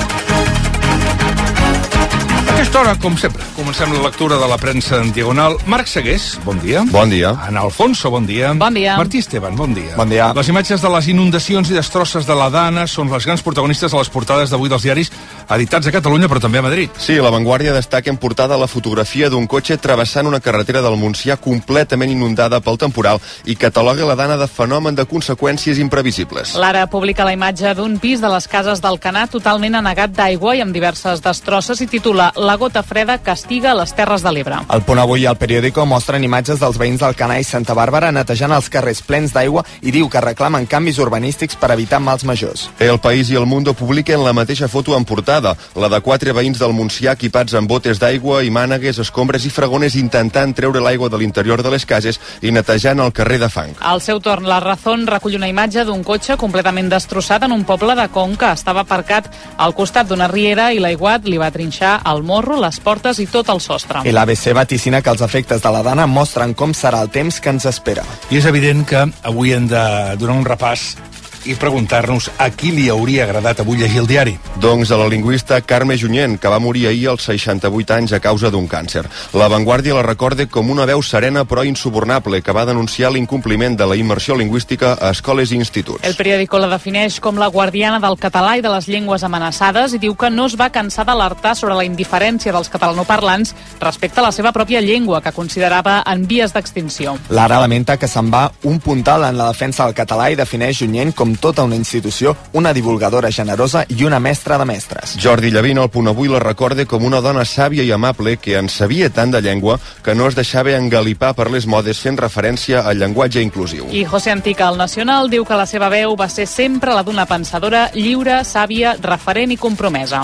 A aquesta hora, com sempre, comencem la lectura de la premsa en diagonal. Marc Segués, bon dia. Bon dia. Ana Alfonso, bon dia. Bon dia. Martí Esteban, bon dia. Bon dia. Les imatges de les inundacions i destrosses de la Dana són les grans protagonistes a les portades d'avui dels diaris editats a Catalunya, però també a Madrid. Sí, La Vanguardia destaca en portada la fotografia d'un cotxe travessant una carretera del Montsià completament inundada pel temporal i cataloga la Dana de fenomen de conseqüències imprevisibles. L'Ara publica la imatge d'un pis de les cases d'Alcanar totalment anegat d'aigua i amb diverses destrosses i titula La gota freda castiga les Terres de l'Ebre. El Punt Avui i el Periódico mostren imatges dels veïns d'Alcanar i Santa Bàrbara netejant els carrers plens d'aigua i diu que reclamen canvis urbanístics per evitar mals majors. El País i el Mundo publiquen la mateixa foto en portada, la de quatre veïns del Montsià equipats amb botes d'aigua i mànegues, escombres i fregones intentant treure l'aigua de l'interior de les cases i netejant el carrer de fang. Al seu torn, La Razón recull una imatge d'un cotxe completament destrossat en un poble de Conca. Estava aparcat al costat d'una riera i l'aiguat li va trinxar el morro, les portes i tot el sostre. I l'A B C vaticina que els efectes de la Dana mostren com serà el temps que ens espera. I és evident que avui hem de donar un repàs i preguntar-nos a qui li hauria agradat avui llegir el diari. Doncs a la lingüista Carme Junyent, que va morir ahir als seixanta-vuit anys a causa d'un càncer. La Vanguardia la recorda com una veu serena però insubornable que va denunciar l'incompliment de la immersió lingüística a escoles i instituts. El periòdico la defineix com la guardiana del català i de les llengües amenaçades i diu que no es va cansar d'alertar sobre la indiferència dels catalanoparlants respecte a la seva pròpia llengua, que considerava en vies d'extinció. Lara lamenta que se'n va un puntal en la defensa del català i defineix Junyent com tota una institució, una divulgadora generosa i una mestra de mestres. Jordi Llavina, al Punt Avui, la recorda com una dona sàvia i amable que en sabia tant de llengua que no es deixava engalipar per les modes fent referència al llenguatge inclusiu. I José Antica, al Nacional, diu que la seva veu va ser sempre la d'una pensadora lliure, sàvia, referent i compromesa.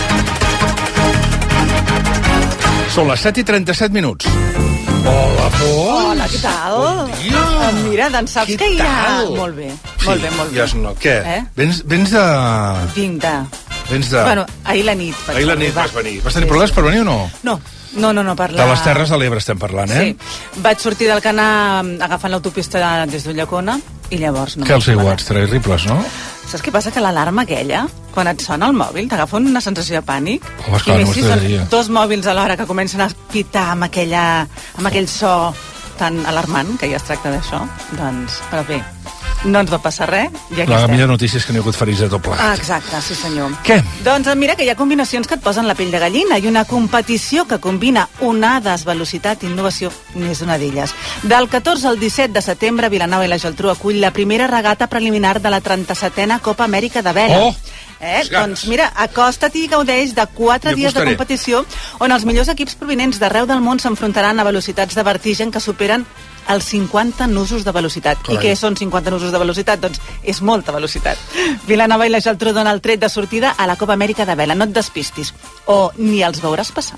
Són les set i trenta-set minuts. Hola, Pons. Hola, què tal? Bon dia. Mira, doncs saps Què que hi ha... tal? Molt bé, Sí, molt bé, molt bé. ja es no. Què? Eh? Vens, vens de... Vinc de... Vens de... Bueno, ahir la nit. vaig Ahir la nit arribar. vas venir. Vas tenir problemes per venir o no? No, no, no, no per la... De les Terres de l'Ebre estem parlant, eh? Sí, vaig sortir del Canà agafant l'autopista des d'Ullacona i llavors no Que els vaig parar. aiguats terribles, no? Saps què passa? Que l'alarma aquella, quan et sona el mòbil, t'agafa una sensació de pànic. Home, esclar, I no més si són m'estressaria. dos mòbils alhora que comencen a pitar amb, aquella, amb aquell so tan alarmant, que ja es tracta d'això, doncs, però bé, no ens va passar res, i aquí La estem. millor notícia és que n'hi ha hagut ferits de tot plegat. Ah, exacte, sí senyor. Què? Doncs mira que hi ha combinacions que et posen la pell de gallina i una competició que combina onades, velocitat i innovació n'és una d'elles. Del catorze al disset de setembre, Vilanova i la Geltrú acull la primera regata preliminar de la trenta-setena Copa Amèrica de vela. Oh! Eh? Doncs mira, acosta't i gaudeix de quatre Hi dies de acostaré. competició on els millors equips provinents d'arreu del món s'enfrontaran a velocitats de vertigen que superen els cinquanta nusos de velocitat. Carai. I què són cinquanta nusos de velocitat? Doncs és molta velocitat. Vilanova i la Geltrú dona el tret de sortida a la Copa Amèrica de vela. No et despistis. O ni els veuràs passar.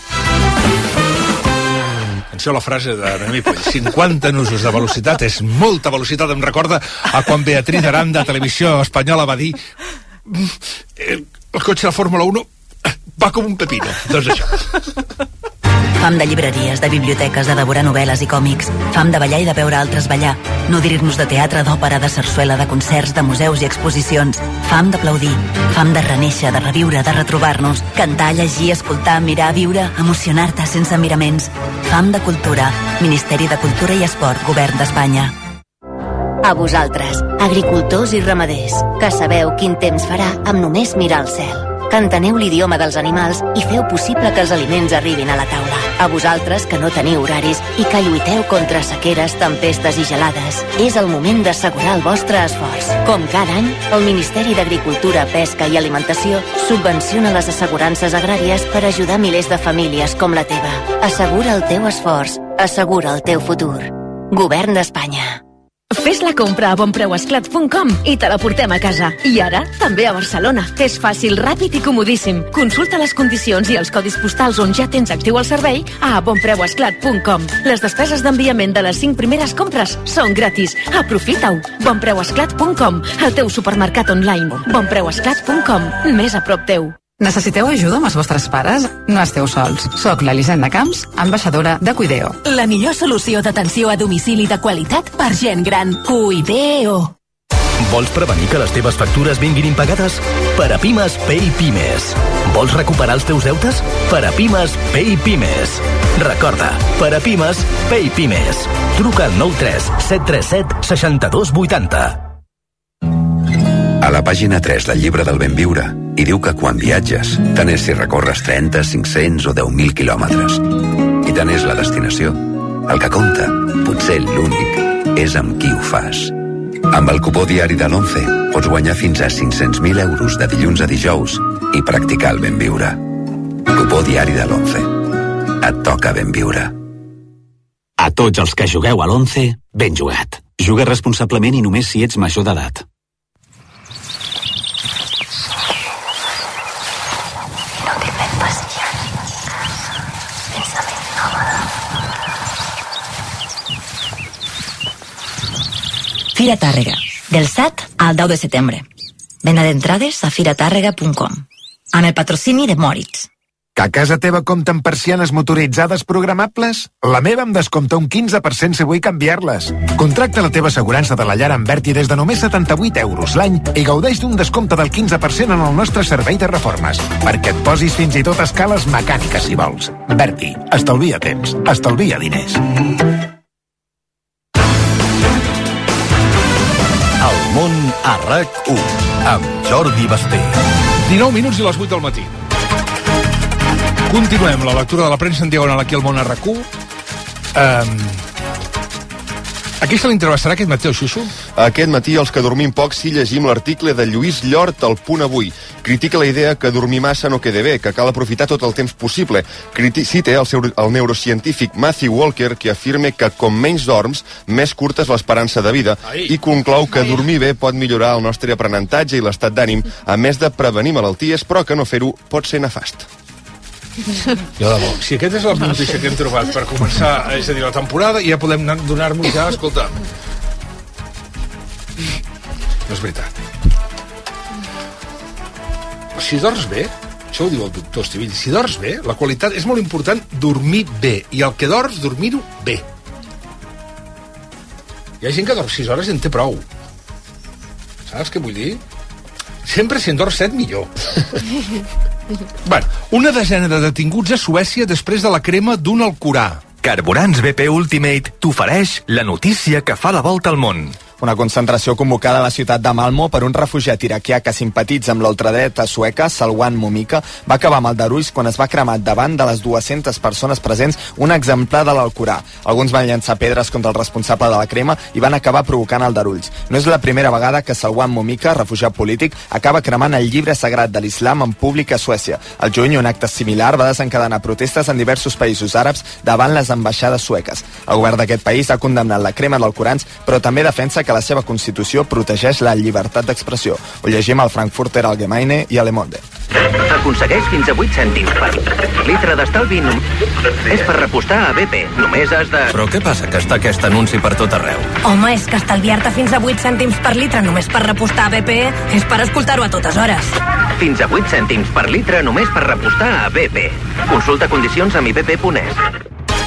Atenció a la frase de Noemí Puig. cinquanta nusos de velocitat és molta velocitat. Em recorda a quan Beatriz Aranda, Televisió Espanyola, va dir el, el cotxe de la Fórmula uno va com un pepino. Doncs això. Fam de llibreries, de biblioteques, de devorar novel·les i còmics. Fam de ballar i de veure altres ballar. Nodrir-nos de teatre, d'òpera, de sarsuela, de concerts, de museus i exposicions. Fam d'aplaudir. Fam de renéixer, de reviure, de retrobar-nos. Cantar, llegir, escoltar, mirar, viure, emocionar-te sense miraments. Fam de cultura. Ministeri de Cultura i Esport, Govern d'Espanya. A vosaltres, agricultors i ramaders, que sabeu quin temps farà amb només mirar el cel. Que enteneu l'idioma dels animals i feu possible que els aliments arribin a la taula. A vosaltres, que no teniu horaris i que lluiteu contra sequeres, tempestes i gelades. És el moment d'assegurar el vostre esforç. Com cada any, el Ministeri d'Agricultura, Pesca i Alimentació subvenciona les assegurances agràries per ajudar milers de famílies com la teva. Assegura el teu esforç. Assegura el teu futur. Govern d'Espanya. Fes la compra a bonpreuesclat punt com i te la portem a casa. I ara, també a Barcelona. És fàcil, ràpid i comodíssim. Consulta les condicions i els codis postals on ja tens actiu el servei a bonpreuesclat punt com. Les despeses d'enviament de les cinc primeres compres són gratis. Aprofita-ho. bonpreuesclat punt com, el teu supermercat online. bonpreuesclat punt com, més a prop teu. Necessiteu ajuda amb els vostres pares? No esteu sols. Soc l'Elisenda Camps, ambaixadora de Cuideo. La millor solució d'atenció a domicili de qualitat per gent gran. Cuideo. Vols prevenir que les teves factures vinguin impagades? Per a Pimes, Pay Pimes. Vols recuperar els teus deutes? Per a Pimes, Pay Pimes. Recorda, per a Pimes, Pay Pimes. Truca al nou tres set tres set sis dos vuit zero. A la pàgina tres del llibre del Benviure hi diu que quan viatges, tant és si recorres trenta, cinc-cents o deu mil quilòmetres. I tant és la destinació. El que compta, potser l'únic, és amb qui ho fas. Amb el cupó diari de l'Once pots guanyar fins a cinc-cents mil euros de dilluns a dijous i practicar el Benviure. Cupó diari de l'Once. Et toca Benviure. A tots els que jugueu a l'Once, ben jugat. Juga responsablement i només si ets major d'edat. Fira Tàrrega, del set al deu de setembre. Venda d'entrades a firatàrrega punt com. Amb el patrocini de Moritz. Que a casa teva compten persianes motoritzades programables? La meva em descompta un quinze per cent si vull canviar-les. Contracta la teva assegurança de la llar amb Berti des de només setanta-vuit euros l'any i gaudeix d'un descompte del quinze per cent en el nostre servei de reformes, perquè et posis fins i tot a escales mecàniques si vols. Berti, estalvia temps, estalvia diners. El món a RAC u, amb Jordi Basté. dinou minuts i les vuit del matí. Continuem la lectura de la premsa en diagonal aquí al món a RAC u. Um, a qui se l'interessarà aquest matí, el Xuxu? Aquest matí, els que dormim poc, sí llegim l'article de Lluís Llort al Punt Avui. Critica la idea que dormir massa no quede bé, que cal aprofitar tot el temps possible. Criti cita el, seu, el neurocientífic Matthew Walker, que afirma que com menys dorms, més curta és l'esperança de vida, Ai. i conclou que dormir bé pot millorar el nostre aprenentatge i l'estat d'ànim, a més de prevenir malalties, però que no fer-ho pot ser nefast. Jo de bo. Si aquest és la notícia que hem trobat per començar, és a dir, la temporada, ja podem donar-nos ja, escolta. No és veritat. Si dors bé, això ho diu el doctor Estivill, si dors bé, la qualitat és molt important dormir bé, i el que dors, dormir-ho bé. Hi ha gent que dorm sis hores i en té prou. Saps què vull dir? Sempre si en dors set, millor. Bueno, una desena de detinguts a Suècia després de la crema d'un Alcorà. Carburants B P Ultimate t'ofereix la notícia que fa la volta al món. Una concentració convocada a la ciutat de Malmo per un refugiat iraquià que simpatitza amb l'ultradreta sueca, Salwan Momika, va acabar amb aldarulls quan es va cremar davant de les dues-centes persones presents un exemplar de l'Alcorà. Alguns van llançar pedres contra el responsable de la crema i van acabar provocant aldarulls. No és la primera vegada que Salwan Momika, refugiat polític, acaba cremant el llibre sagrat de l'islam en públic a Suècia. Al juny, un acte similar va desencadenar protestes en diversos països àrabs davant les ambaixades sueques. El govern d'aquest país ha condemnat la crema del Corans, però també defensa que la seva Constitució protegeix la llibertat d'expressió. Ho llegim al Frankfurter Allgemeine i a Le Monde. Aconsegueix fins a vuit cèntims per litre d'estalvi. És per repostar a B P. Només has de... Però què passa, que està aquest anunci per tot arreu? Home, és que estalviar-te fins a vuit cèntims per litre només per repostar a B P és per escoltar-ho a totes hores. Fins a vuit cèntims per litre només per repostar a B P. Consulta condicions a mi b p punt e s.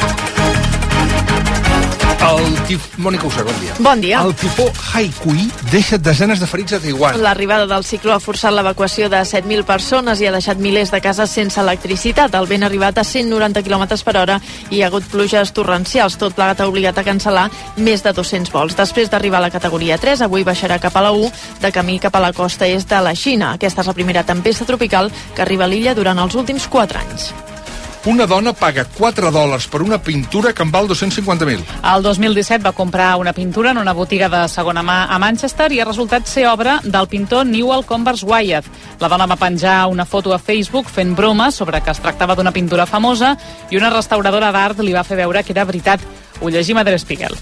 El tif... Mònica Usar, bon dia. Bon dia. El tifó Haikui deixa desenes de ferits a Taiwan. L'arribada del cicló ha forçat l'evacuació de set mil persones i ha deixat milers de cases sense electricitat. El vent ha arribat a cent noranta quilòmetres per hora i hi ha hagut pluges torrencials. Tot plegat ha obligat a cancel·lar més de dos-cents vols. Després d'arribar a la categoria tres, avui baixarà cap a la u, de camí cap a la costa est de la Xina. Aquesta és la primera tempesta tropical que arriba a l'illa durant els últims quatre anys. Una dona paga quatre dòlars per una pintura que en val dos-cents cinquanta mil. El dos mil disset va comprar una pintura en una botiga de segona mà a Manchester i ha resultat ser obra del pintor Newell Converse Wyatt. La dona va penjar una foto a Facebook fent broma sobre que es tractava d'una pintura famosa i una restauradora d'art li va fer veure que era veritat. Ho llegim a Der Spiegel.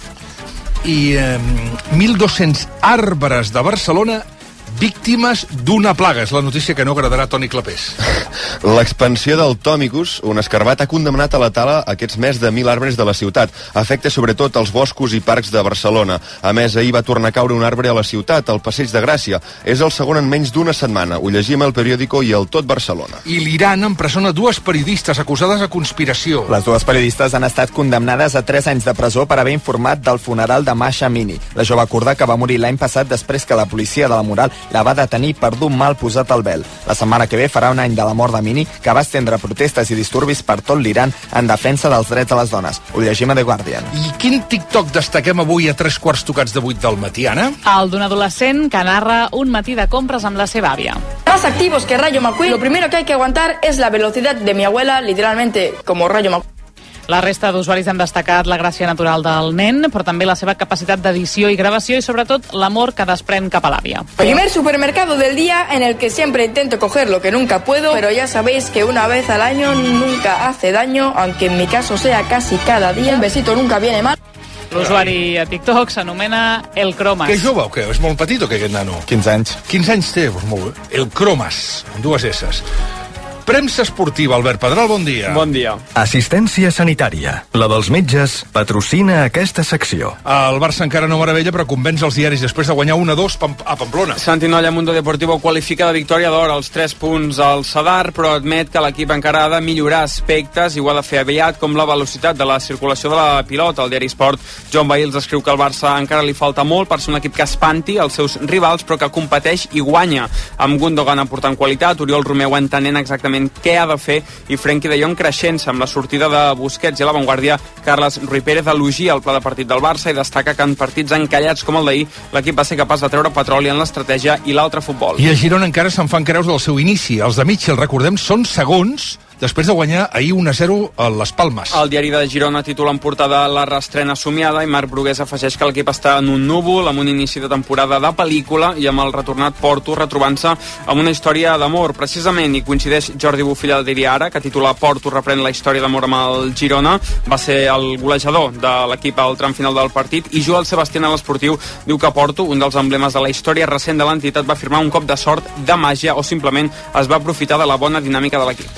I eh, mil dos-cents arbres de Barcelona víctimes d'una plaga. És la notícia que no agradarà a Toni Clapés. L'expansió del Tòmicus, un escarbat, ha condemnat a la tala aquests més de mil arbres de la ciutat. Afecta sobretot els boscos i parcs de Barcelona. A més, ahir va tornar a caure un arbre a la ciutat, al Passeig de Gràcia. És el segon en menys d'una setmana. Ho llegim al Periódico i al Tot Barcelona. I l'Iran empresona dues periodistes acusades de conspiració. Les dues periodistes han estat condemnades a tres anys de presó per haver informat del funeral de Masha Amini, la jove kurda que va morir l'any passat després que la policia de la moral la va detenir per dur mal posat al vel. La setmana que ve farà un any de la mort d'Amini, que va estendre protestes i disturbis per tot l'Iran en defensa dels drets de les dones. Ho llegim a The Guardian. I quin TikTok destaquem avui a tres quarts tocats de vuit del matí, Anna? El d'un adolescent que narra un matí de compres amb la seva àvia. Más activos que Rayo McQueen, lo primero que hay que aguantar es la velocidad de mi abuela, literalmente como Rayo McQueen. La resta d'usuaris han destacat la gràcia natural del nen, però també la seva capacitat d'edició i gravació i, sobretot, l'amor que desprèn cap a l'àvia. Primer supermercado del día en el que siempre intento coger lo que nunca puedo, pero ya sabéis que una vez al año nunca hace daño, aunque en mi caso sea casi cada día. Un besito nunca viene mal. L'usuari a TikTok s'anomena El Cromas. Que és jove o què? És molt petit o què, aquest nano? quinze anys. quinze anys té? Pues molt bé. El Cromas, amb dues esses. Premsa esportiva, Albert Pedral, bon dia. Bon dia. Assistència sanitària. La dels metges patrocina aquesta secció. El Barça encara no meravella, però convenç els diaris després de guanyar un a dos a Pamplona. Santi Nolla, Mundo Deportivo, qualifica de victòria d'or als tres punts al Sadar, però admet que l'equip encara ha de millorar aspectes i ho ha de fer aviat, com la velocitat de la circulació de la pilota. El diari Sport, John Bahils, escriu que al Barça encara li falta molt per ser un equip que espanti els seus rivals, però que competeix i guanya. Amb Gundogan aportant qualitat, Oriol Romeu entenent exactament què ha de fer i Frenkie de Jong creixent-se amb la sortida de Busquets. I a La Vanguardia, Carles Ruiz Pérez elogia el pla de partit del Barça i destaca que en partits encallats com el d'ahir l'equip va ser capaç de treure petroli en l'estratègia i l'altre futbol. I a Girona encara se'n fan creus del seu inici. Els de Mitchell, recordem, són segons després de guanyar ahir un a zero a les Palmes. El diari de Girona titula en portada la restrena somiada i Marc Brugués afegeix que l'equip està en un núvol, amb un inici de temporada de pel·lícula i amb el retornat Porto retrobant-se amb una història d'amor. Precisament, i coincideix Jordi Bufilla al diari Ara, que titula Porto reprèn la història d'amor amb el Girona, va ser el golejador de l'equip al tram final del partit, i Joel Sebastián a l'Esportiu diu que Porto, un dels emblemes de la història recent de l'entitat, va firmar un cop de sort, de màgia, o simplement es va aprofitar de la bona dinàmica de l'equip.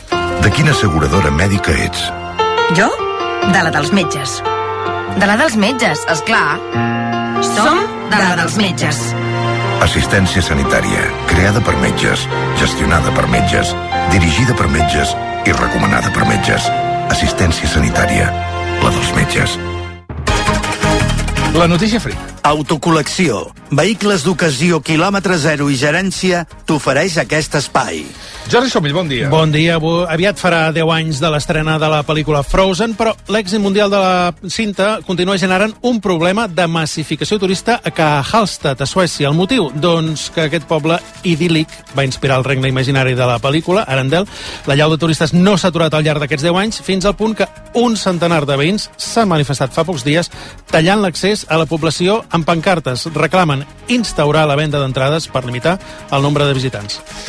De quina asseguradora mèdica ets? Jo? De la dels metges. De la dels metges, esclar. Som de la dels metges. Assistència sanitària, creada per metges, gestionada per metges, dirigida per metges i recomanada per metges. Assistència sanitària, la dels metges. La notícia free. Autocol·lecció. Vehicles d'ocasió, quilòmetre zero i gerència t'ofereix aquest espai. Jordi Somill, bon dia. Bon dia. Aviat farà deu anys de l'estrena de la pel·lícula Frozen, però l'èxit mundial de la cinta continua generant un problema de massificació turista a Hallstatt, a Suècia. El motiu? Doncs que aquest poble idíl·lic va inspirar el regne imaginari de la pel·lícula, Arendelle. La llau de turistes no s'ha aturat al llarg d'aquests deu anys, fins al punt que un centenar de veïns s'han manifestat fa pocs dies tallant l'accés a la població amb pancartes. Reclamen instaurar la venda d'entrades per limitar el nombre de visitants.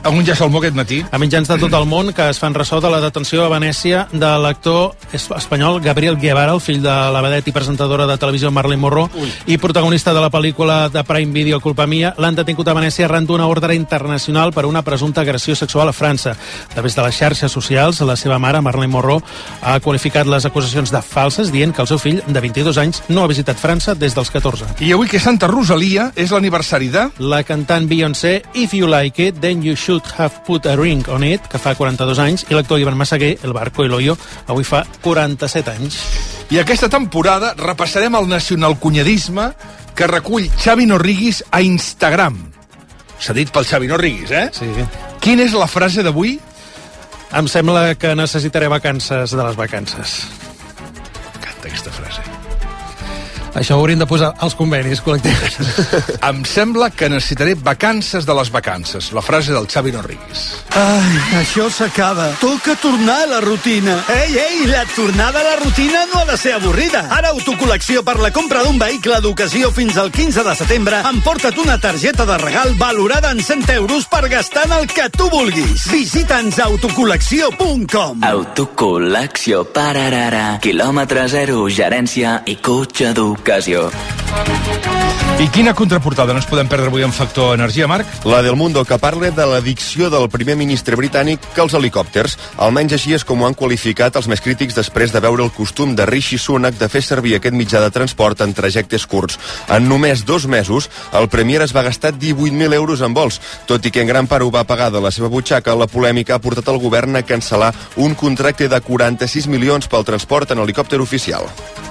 A un ja salmó aquest matí. A mitjans de tot el món que es fan ressò de la detenció a Venècia de l'actor espanyol Gabriel Guevara, el fill de la vedet i presentadora de televisió Marilyn Monroe Ui. i protagonista de la pel·lícula de Prime Video Culpa Mia. L'han detingut a Venècia arran d'una ordre internacional per una presumpta agressió sexual a França. A través de les xarxes socials, la seva mare, Marilyn Monroe, ha qualificat les acusacions de falses, dient que el seu fill, de vint-i-dos anys, no ha visitat França des dels catorze. I avui, que Santa Rosalia, és l'aniversari de... La cantant Beyoncé, If You Like It, Then You Should Have Put a Ring on It, que fa quaranta-dos anys, i l'actor Ivan Massaguer, el Barco i l'Oyo, avui fa quaranta-set anys. I aquesta temporada repassarem el nacionalcunyadisme que recull Xavi Norriguis a Instagram. S'ha dit pel Xavi Norriguis, eh? Sí. Quina és la frase d'avui? Em sembla que necessitaré vacances de les vacances. M'encanta aquesta frase. Això ho hauríem de posar als convenis col·lectius. Em sembla que necessitaré vacances de les vacances. La frase del Xavi Norriguis. Ai, això s'acaba. Toca tornar a la rutina. Ei, ei, la tornada a la rutina no ha de ser avorrida. Ara autocol·lecció per la compra d'un vehicle d'ocasió fins al quinze de setembre. Emporta't una targeta de regal valorada en cent euros per gastar en el que tu vulguis. Visita'ns a autocol·lecció punt com. Autocol·lecció, pararara, quilòmetre zero, gerència i cotxe dur. Ocasió. I quina contraportada no ens podem perdre avui en Factor Energia, Marc? La del Mundo, que parla de l'addicció del primer ministre britànic que els helicòpters. Almenys així és com ho han qualificat els més crítics després de veure el costum de Rishi Sunak de fer servir aquest mitjà de transport en trajectes curts. En només dos mesos, el premier es va gastar divuit mil euros en vols. Tot i que en gran part ho va pagar de la seva butxaca, la polèmica ha portat el govern a cancel·lar un contracte de quaranta-sis milions pel transport en helicòpter oficial.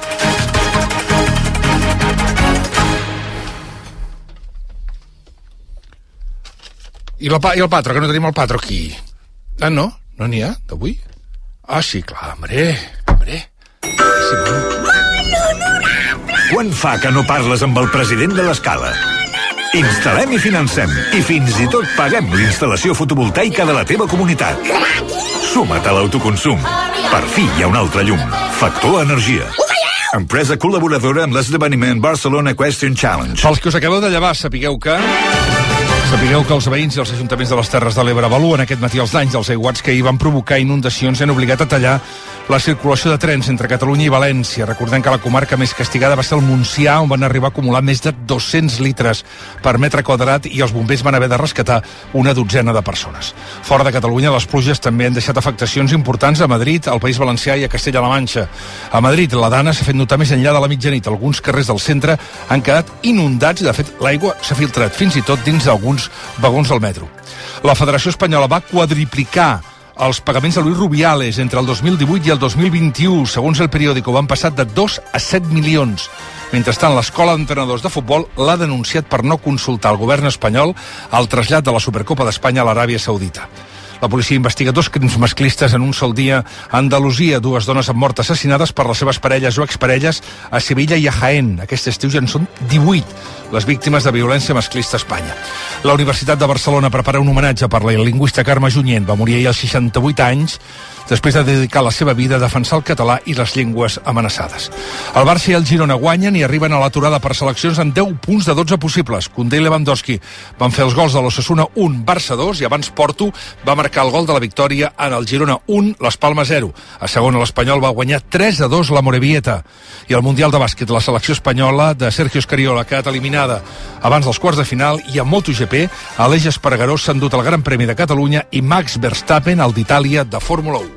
I, la, I el Patro, que no tenim el Patro aquí. Ah, no? No n'hi ha, d'avui? Ah, sí, clar, hombre, hombre. Sí, Quan fa que no parles amb el president de l'Escala? Instal·lem i financem, i fins i tot paguem l'instal·lació fotovoltaica de la teva comunitat. Suma't a l'autoconsum. Per fi hi ha un altre llum. Factor Energia. Empresa col·laboradora amb l'esdeveniment Barcelona Question Challenge. Pels que us acabeu de llevar, sapigueu que... Sapigueu que els veïns i els ajuntaments de les Terres de l'Ebre avaluen aquest matí els danys dels aiguats que hi van provocar inundacions i han obligat a tallar la circulació de trens entre Catalunya i València. Recordem que la comarca més castigada va ser el Montsià, on van arribar a acumular més de dos-cents litres per metre quadrat i els bombers van haver de rescatar una dotzena de persones. Fora de Catalunya, les pluges també han deixat afectacions importants a Madrid, al País Valencià i a Castella-La Manxa. A Madrid, la Dana s'ha fet notar més enllà de la mitjanit. Alguns carrers del centre han quedat inundats i, de fet, l'aigua s'ha filtrat fins i tot dins d'alguns vagons del metro. La Federació Espanyola va quadriplicar els pagaments de Luis Rubiales entre el dos mil divuit i el dos mil vint-i-u. Segons el periòdico, van passar de dos a set milions. Mentrestant, l'Escola d'Entrenadors de Futbol l'ha denunciat per no consultar al govern espanyol el trasllat de la Supercopa d'Espanya a l'Aràbia Saudita. La policia investiga dos crims masclistes en un sol dia a Andalusia. Dues dones han mort assassinades per les seves parelles o exparelles a Sevilla i a Jaén. Aquest estiu ja en són divuit les víctimes de violència masclista a Espanya. La Universitat de Barcelona prepara un homenatge per la lingüista Carme Junyent. Va morir ahir als seixanta-vuit anys després de dedicar la seva vida a defensar el català i les llengües amenaçades. El Barça i el Girona guanyen i arriben a l'aturada per seleccions en deu punts de dotze possibles. Koundé i Lewandowski van fer els gols de l'Osasuna un, Barça dos, i abans Porto va marcar el gol de la victòria en el Girona un, Las Palmas zero. A segona, l'Espanyol va guanyar tres a dos la Morevieta. I al Mundial de Bàsquet, la selecció espanyola de Sergio Escariola ha quedat eliminada abans dels quarts de final, i a MotoGP, Aleix Espargaró s'ha endut el Gran Premi de Catalunya i Max Verstappen al d'Itàlia de Fórmula u.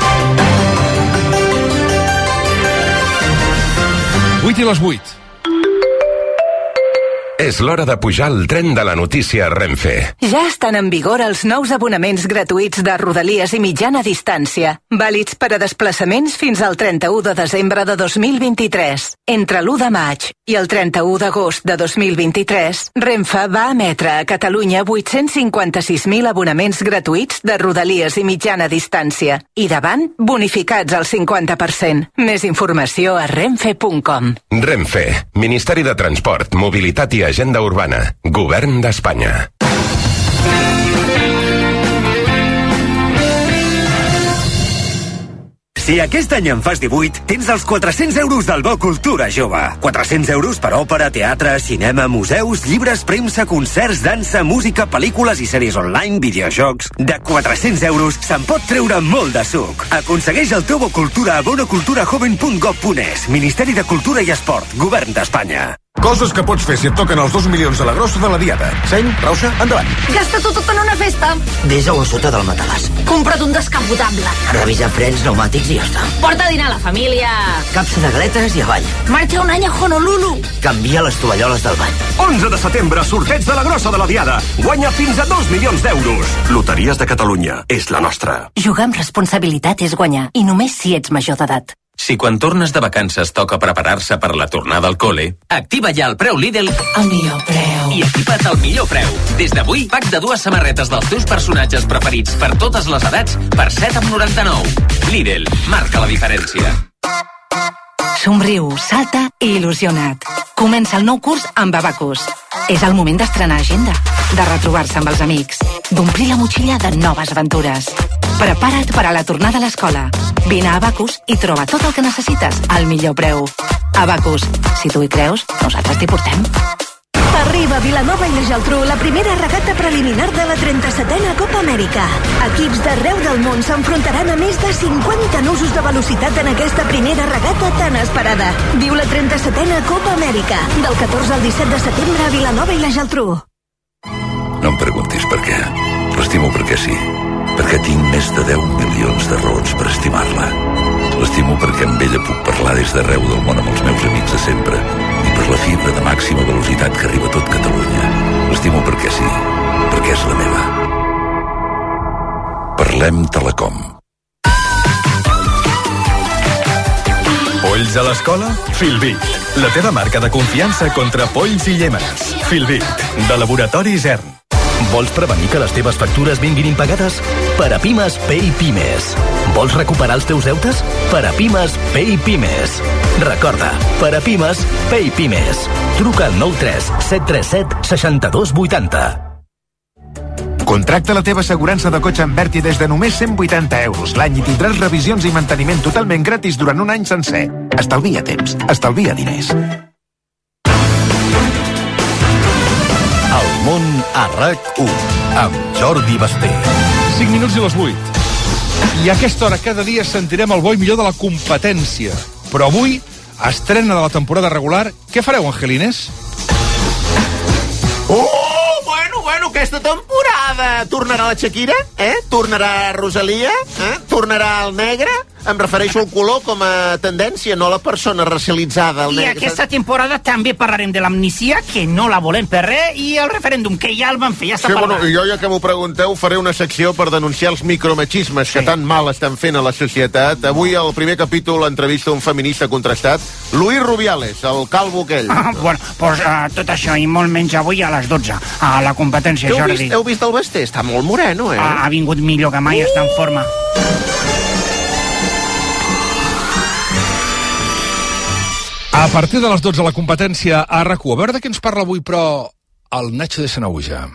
vuit i les vuit. És l'hora de pujar al tren de la notícia Renfe. Ja estan en vigor els nous abonaments gratuïts de Rodalies i mitjana distància, vàlids per a desplaçaments fins al trenta-u de desembre de dos mil vint-i-tres. Entre l'u de maig i el trenta-u d'agost de dos mil vint-i-tres, Renfe va emetre a Catalunya vuit-cents cinquanta-sis mil abonaments gratuïts de Rodalies i mitjana distància, i davant, bonificats al cinquanta per cent. Més informació a renfe punt com. Renfe, Ministeri de Transport, Mobilitat i Agenda Urbana, Govern d'Espanya. Si aquest any en fas divuit, tens els quatre-cents euros del Bo Cultura Jove. quatre-cents euros per òpera, teatre, cinema, museus, llibres, premsa, concerts, dansa, música, pel·lícules i sèries online, videojocs... De quatre-cents euros se'n pot treure molt de suc. Aconsegueix el teu Bo Cultura a bonoculturajoven punt gov punt es. Ministeri de Cultura i Esport. Govern d'Espanya. Coses que pots fer si et toquen els dos milions de la grossa de la Diada. Seny, rauxa, endavant. Gasta-t'ho tot en una festa. Desa-ho a sota del matalàs. Compra't un descapotable. Revisa frens, pneumàtics i ja està. Porta a dinar a la família. Capsa de galetes i avall. Marxa un any a Honolulu. Canvia les tovalloles del bany. onze de setembre, sorteig de la grossa de la Diada. Guanya fins a dos milions d'euros. Loteries de Catalunya. És la nostra. Jugar amb responsabilitat és guanyar, i només si ets major d'edat. Si quan tornes de vacances toca preparar-se per la tornada al cole, activa ja el preu Lidl El millor preu. i equipa't al millor preu. Des d'avui, pack de dues samarretes dels teus personatges preferits per totes les edats per set coma noranta-nou. Lidl, marca la diferència. Somriu, salta i il·lusiona't. Comença el nou curs amb Abacus. És el moment d'estrenar agenda, de retrobar-se amb els amics, d'omplir la motxilla de noves aventures. Prepara't per a la tornada a l'escola. Vine a Abacus i troba tot el que necessites al millor preu. Abacus, si tu hi creus, nosaltres t'hi portem. Arriba a Vilanova i la Geltrú la primera regata preliminar de la trenta-setena Copa Amèrica. Equips d'arreu del món s'enfrontaran a més de cinquanta nusos de velocitat en aquesta primera regata tan esperada. Viu la trenta-setena Copa Amèrica, del catorze al disset de setembre a Vilanova i la Geltrú. No em preguntis per què. L'estimo perquè sí. Perquè tinc més de deu milions de raons per estimar-la. L'estimo perquè amb ella puc parlar des d'arreu del món amb els meus amics de sempre i per la fibra de màxima velocitat que arriba a tot Catalunya. L'estimo perquè sí, perquè és la meva. Parlem Telecom. Polls a l'escola? Filbit, la teva marca de confiança contra polls i llémenes. Filbit, de Laboratori Zern. Vols prevenir que les teves factures vinguin impagades? Per a Pimes, Pay Pimes. Vols recuperar els teus deutes? Per a Pimes, Pay Pimes. Recorda, per a Pimes, Pay Pimes. Truca al nou tres set tres set sis dos vuit zero. Contracta la teva assegurança de cotxe amb Berti des de només cent vuitanta euros l'any i tindràs revisions i manteniment totalment gratis durant un any sencer. Estalvia temps, estalvia diners. El món a RAC u, amb Jordi Basté. cinc minuts i les vuit. I a aquesta hora cada dia sentirem el bo i millor de la competència. Però avui, estrena de la temporada regular. Què fareu, Angelines? Oh, bueno, bueno, aquesta temporada tornarà la Shakira, eh? Tornarà Rosalia, eh? Tornarà el negre. Em refereixo al color com a tendència, no a la persona racialitzada. El I negre, aquesta saps? temporada també parlarem de l'amnistia, que no la volem per res, i el referèndum, que ja el van fer, ja s'ha Sí, bueno, parlat. i jo, ja que m'ho pregunteu, faré una secció per denunciar els micromachismes sí. que tan mal estan fent a la societat. Avui, al primer capítol, entrevista un feminista contrastat, Luis Rubiales, el calvo aquell. Ah, bueno, doncs uh, tot això i molt menys avui a les dotze, a la competència, Heu Jordi. vist, heu vist el Basté? Està molt moreno, eh? Ha, ha vingut millor que mai, uh! està en forma. A partir de les dotze, la competència a RAC u. A veure de què ens parla avui, però, el Nacho de Sanaüja.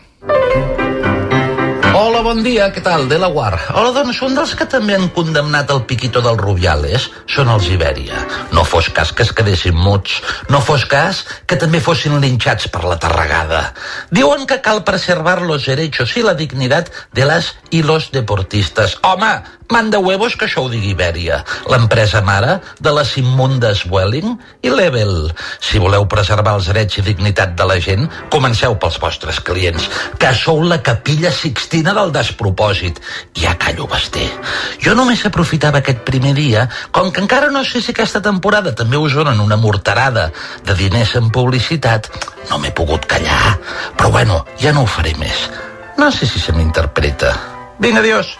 Hola, bon dia, què tal? De la Guar. Hola, doncs un dels que també han condemnat el piquito del Rubiales són els Ibèria. No fos cas que es quedessin muts, no fos cas que també fossin linxats per la tarragada. Diuen que cal preservar los derechos y la dignidad de las y los deportistas. Home, manda huevos que això ho digui Ibèria, l'empresa mare de les immundes Vueling i Level. Si voleu preservar els drets i dignitat de la gent, comenceu pels vostres clients, que sou la capilla sixtina del despropòsit. Ja callo, Basté. Jo només aprofitava aquest primer dia, com que encara no sé si aquesta temporada també us donen una morterada de diners en publicitat, no m'he pogut callar. Però bueno, ja no ho faré més. No sé si se m'interpreta. Vinga, adiós.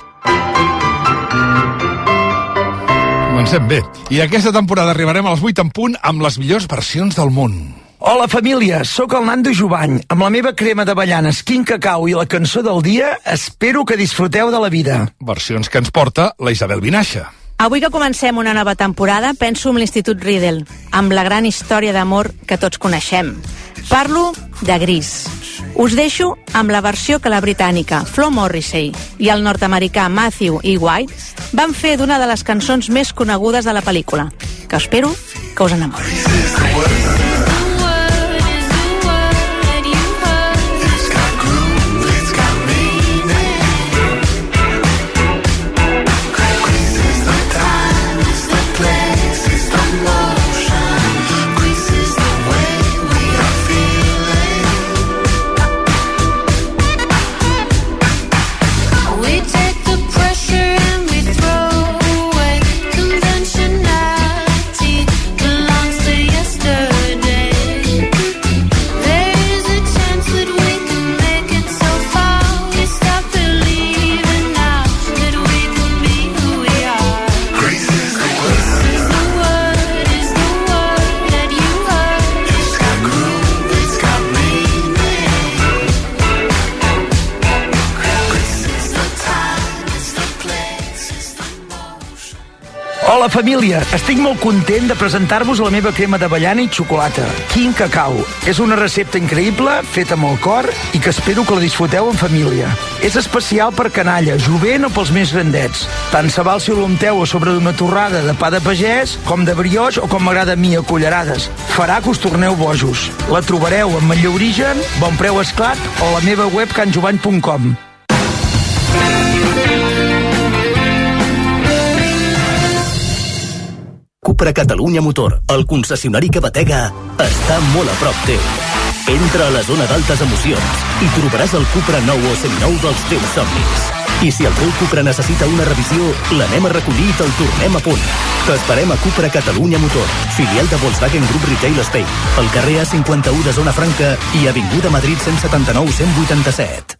Comencem bé. I aquesta temporada arribarem a les vuit en punt amb les millors versions del món. Hola família, sóc el Nando Jovany. Amb la meva crema d'avellanes, quin cacau i la cançó del dia, espero que disfruteu de la vida. Versions que ens porta la Isabel Vinaixa. Avui que comencem una nova temporada, penso en l'Institut Riddle, amb la gran història d'amor que tots coneixem. Parlo de Gris. Us deixo amb la versió que la britànica Flo Morrissey i el nord-americà Matthew E. White van fer d'una de les cançons més conegudes de la pel·lícula, que espero que us enamori. Hola família, estic molt content de presentar-vos la meva crema d'avellana i xocolata, King Cacao. És una recepta increïble, feta amb el cor i que espero que la disfruteu en família. És especial per canalla, jovent o pels més grandets. Tant se val si l'unteu a sobre d'una torrada de pa de pagès, com de brioix o com m'agrada a mi, a cullerades. Farà que us torneu bojos. La trobareu en Manlleu Origen, Bon Preu Esclat o a la meva web can jovany punt com. Cupra Catalunya Motor, el concessionari que batega, està molt a prop teu. Entra a la zona d'altes emocions i trobaràs el Cupra nou o seminou dels teus somnis. I si el teu Cupra necessita una revisió, l'anem a recollir i te'l tornem a punt. T'esperem a Cupra Catalunya Motor, filial de Volkswagen Group Retail Spain, al carrer A cinquanta-u de Zona Franca i avinguda Madrid cent setanta-nou cent vuitanta-set.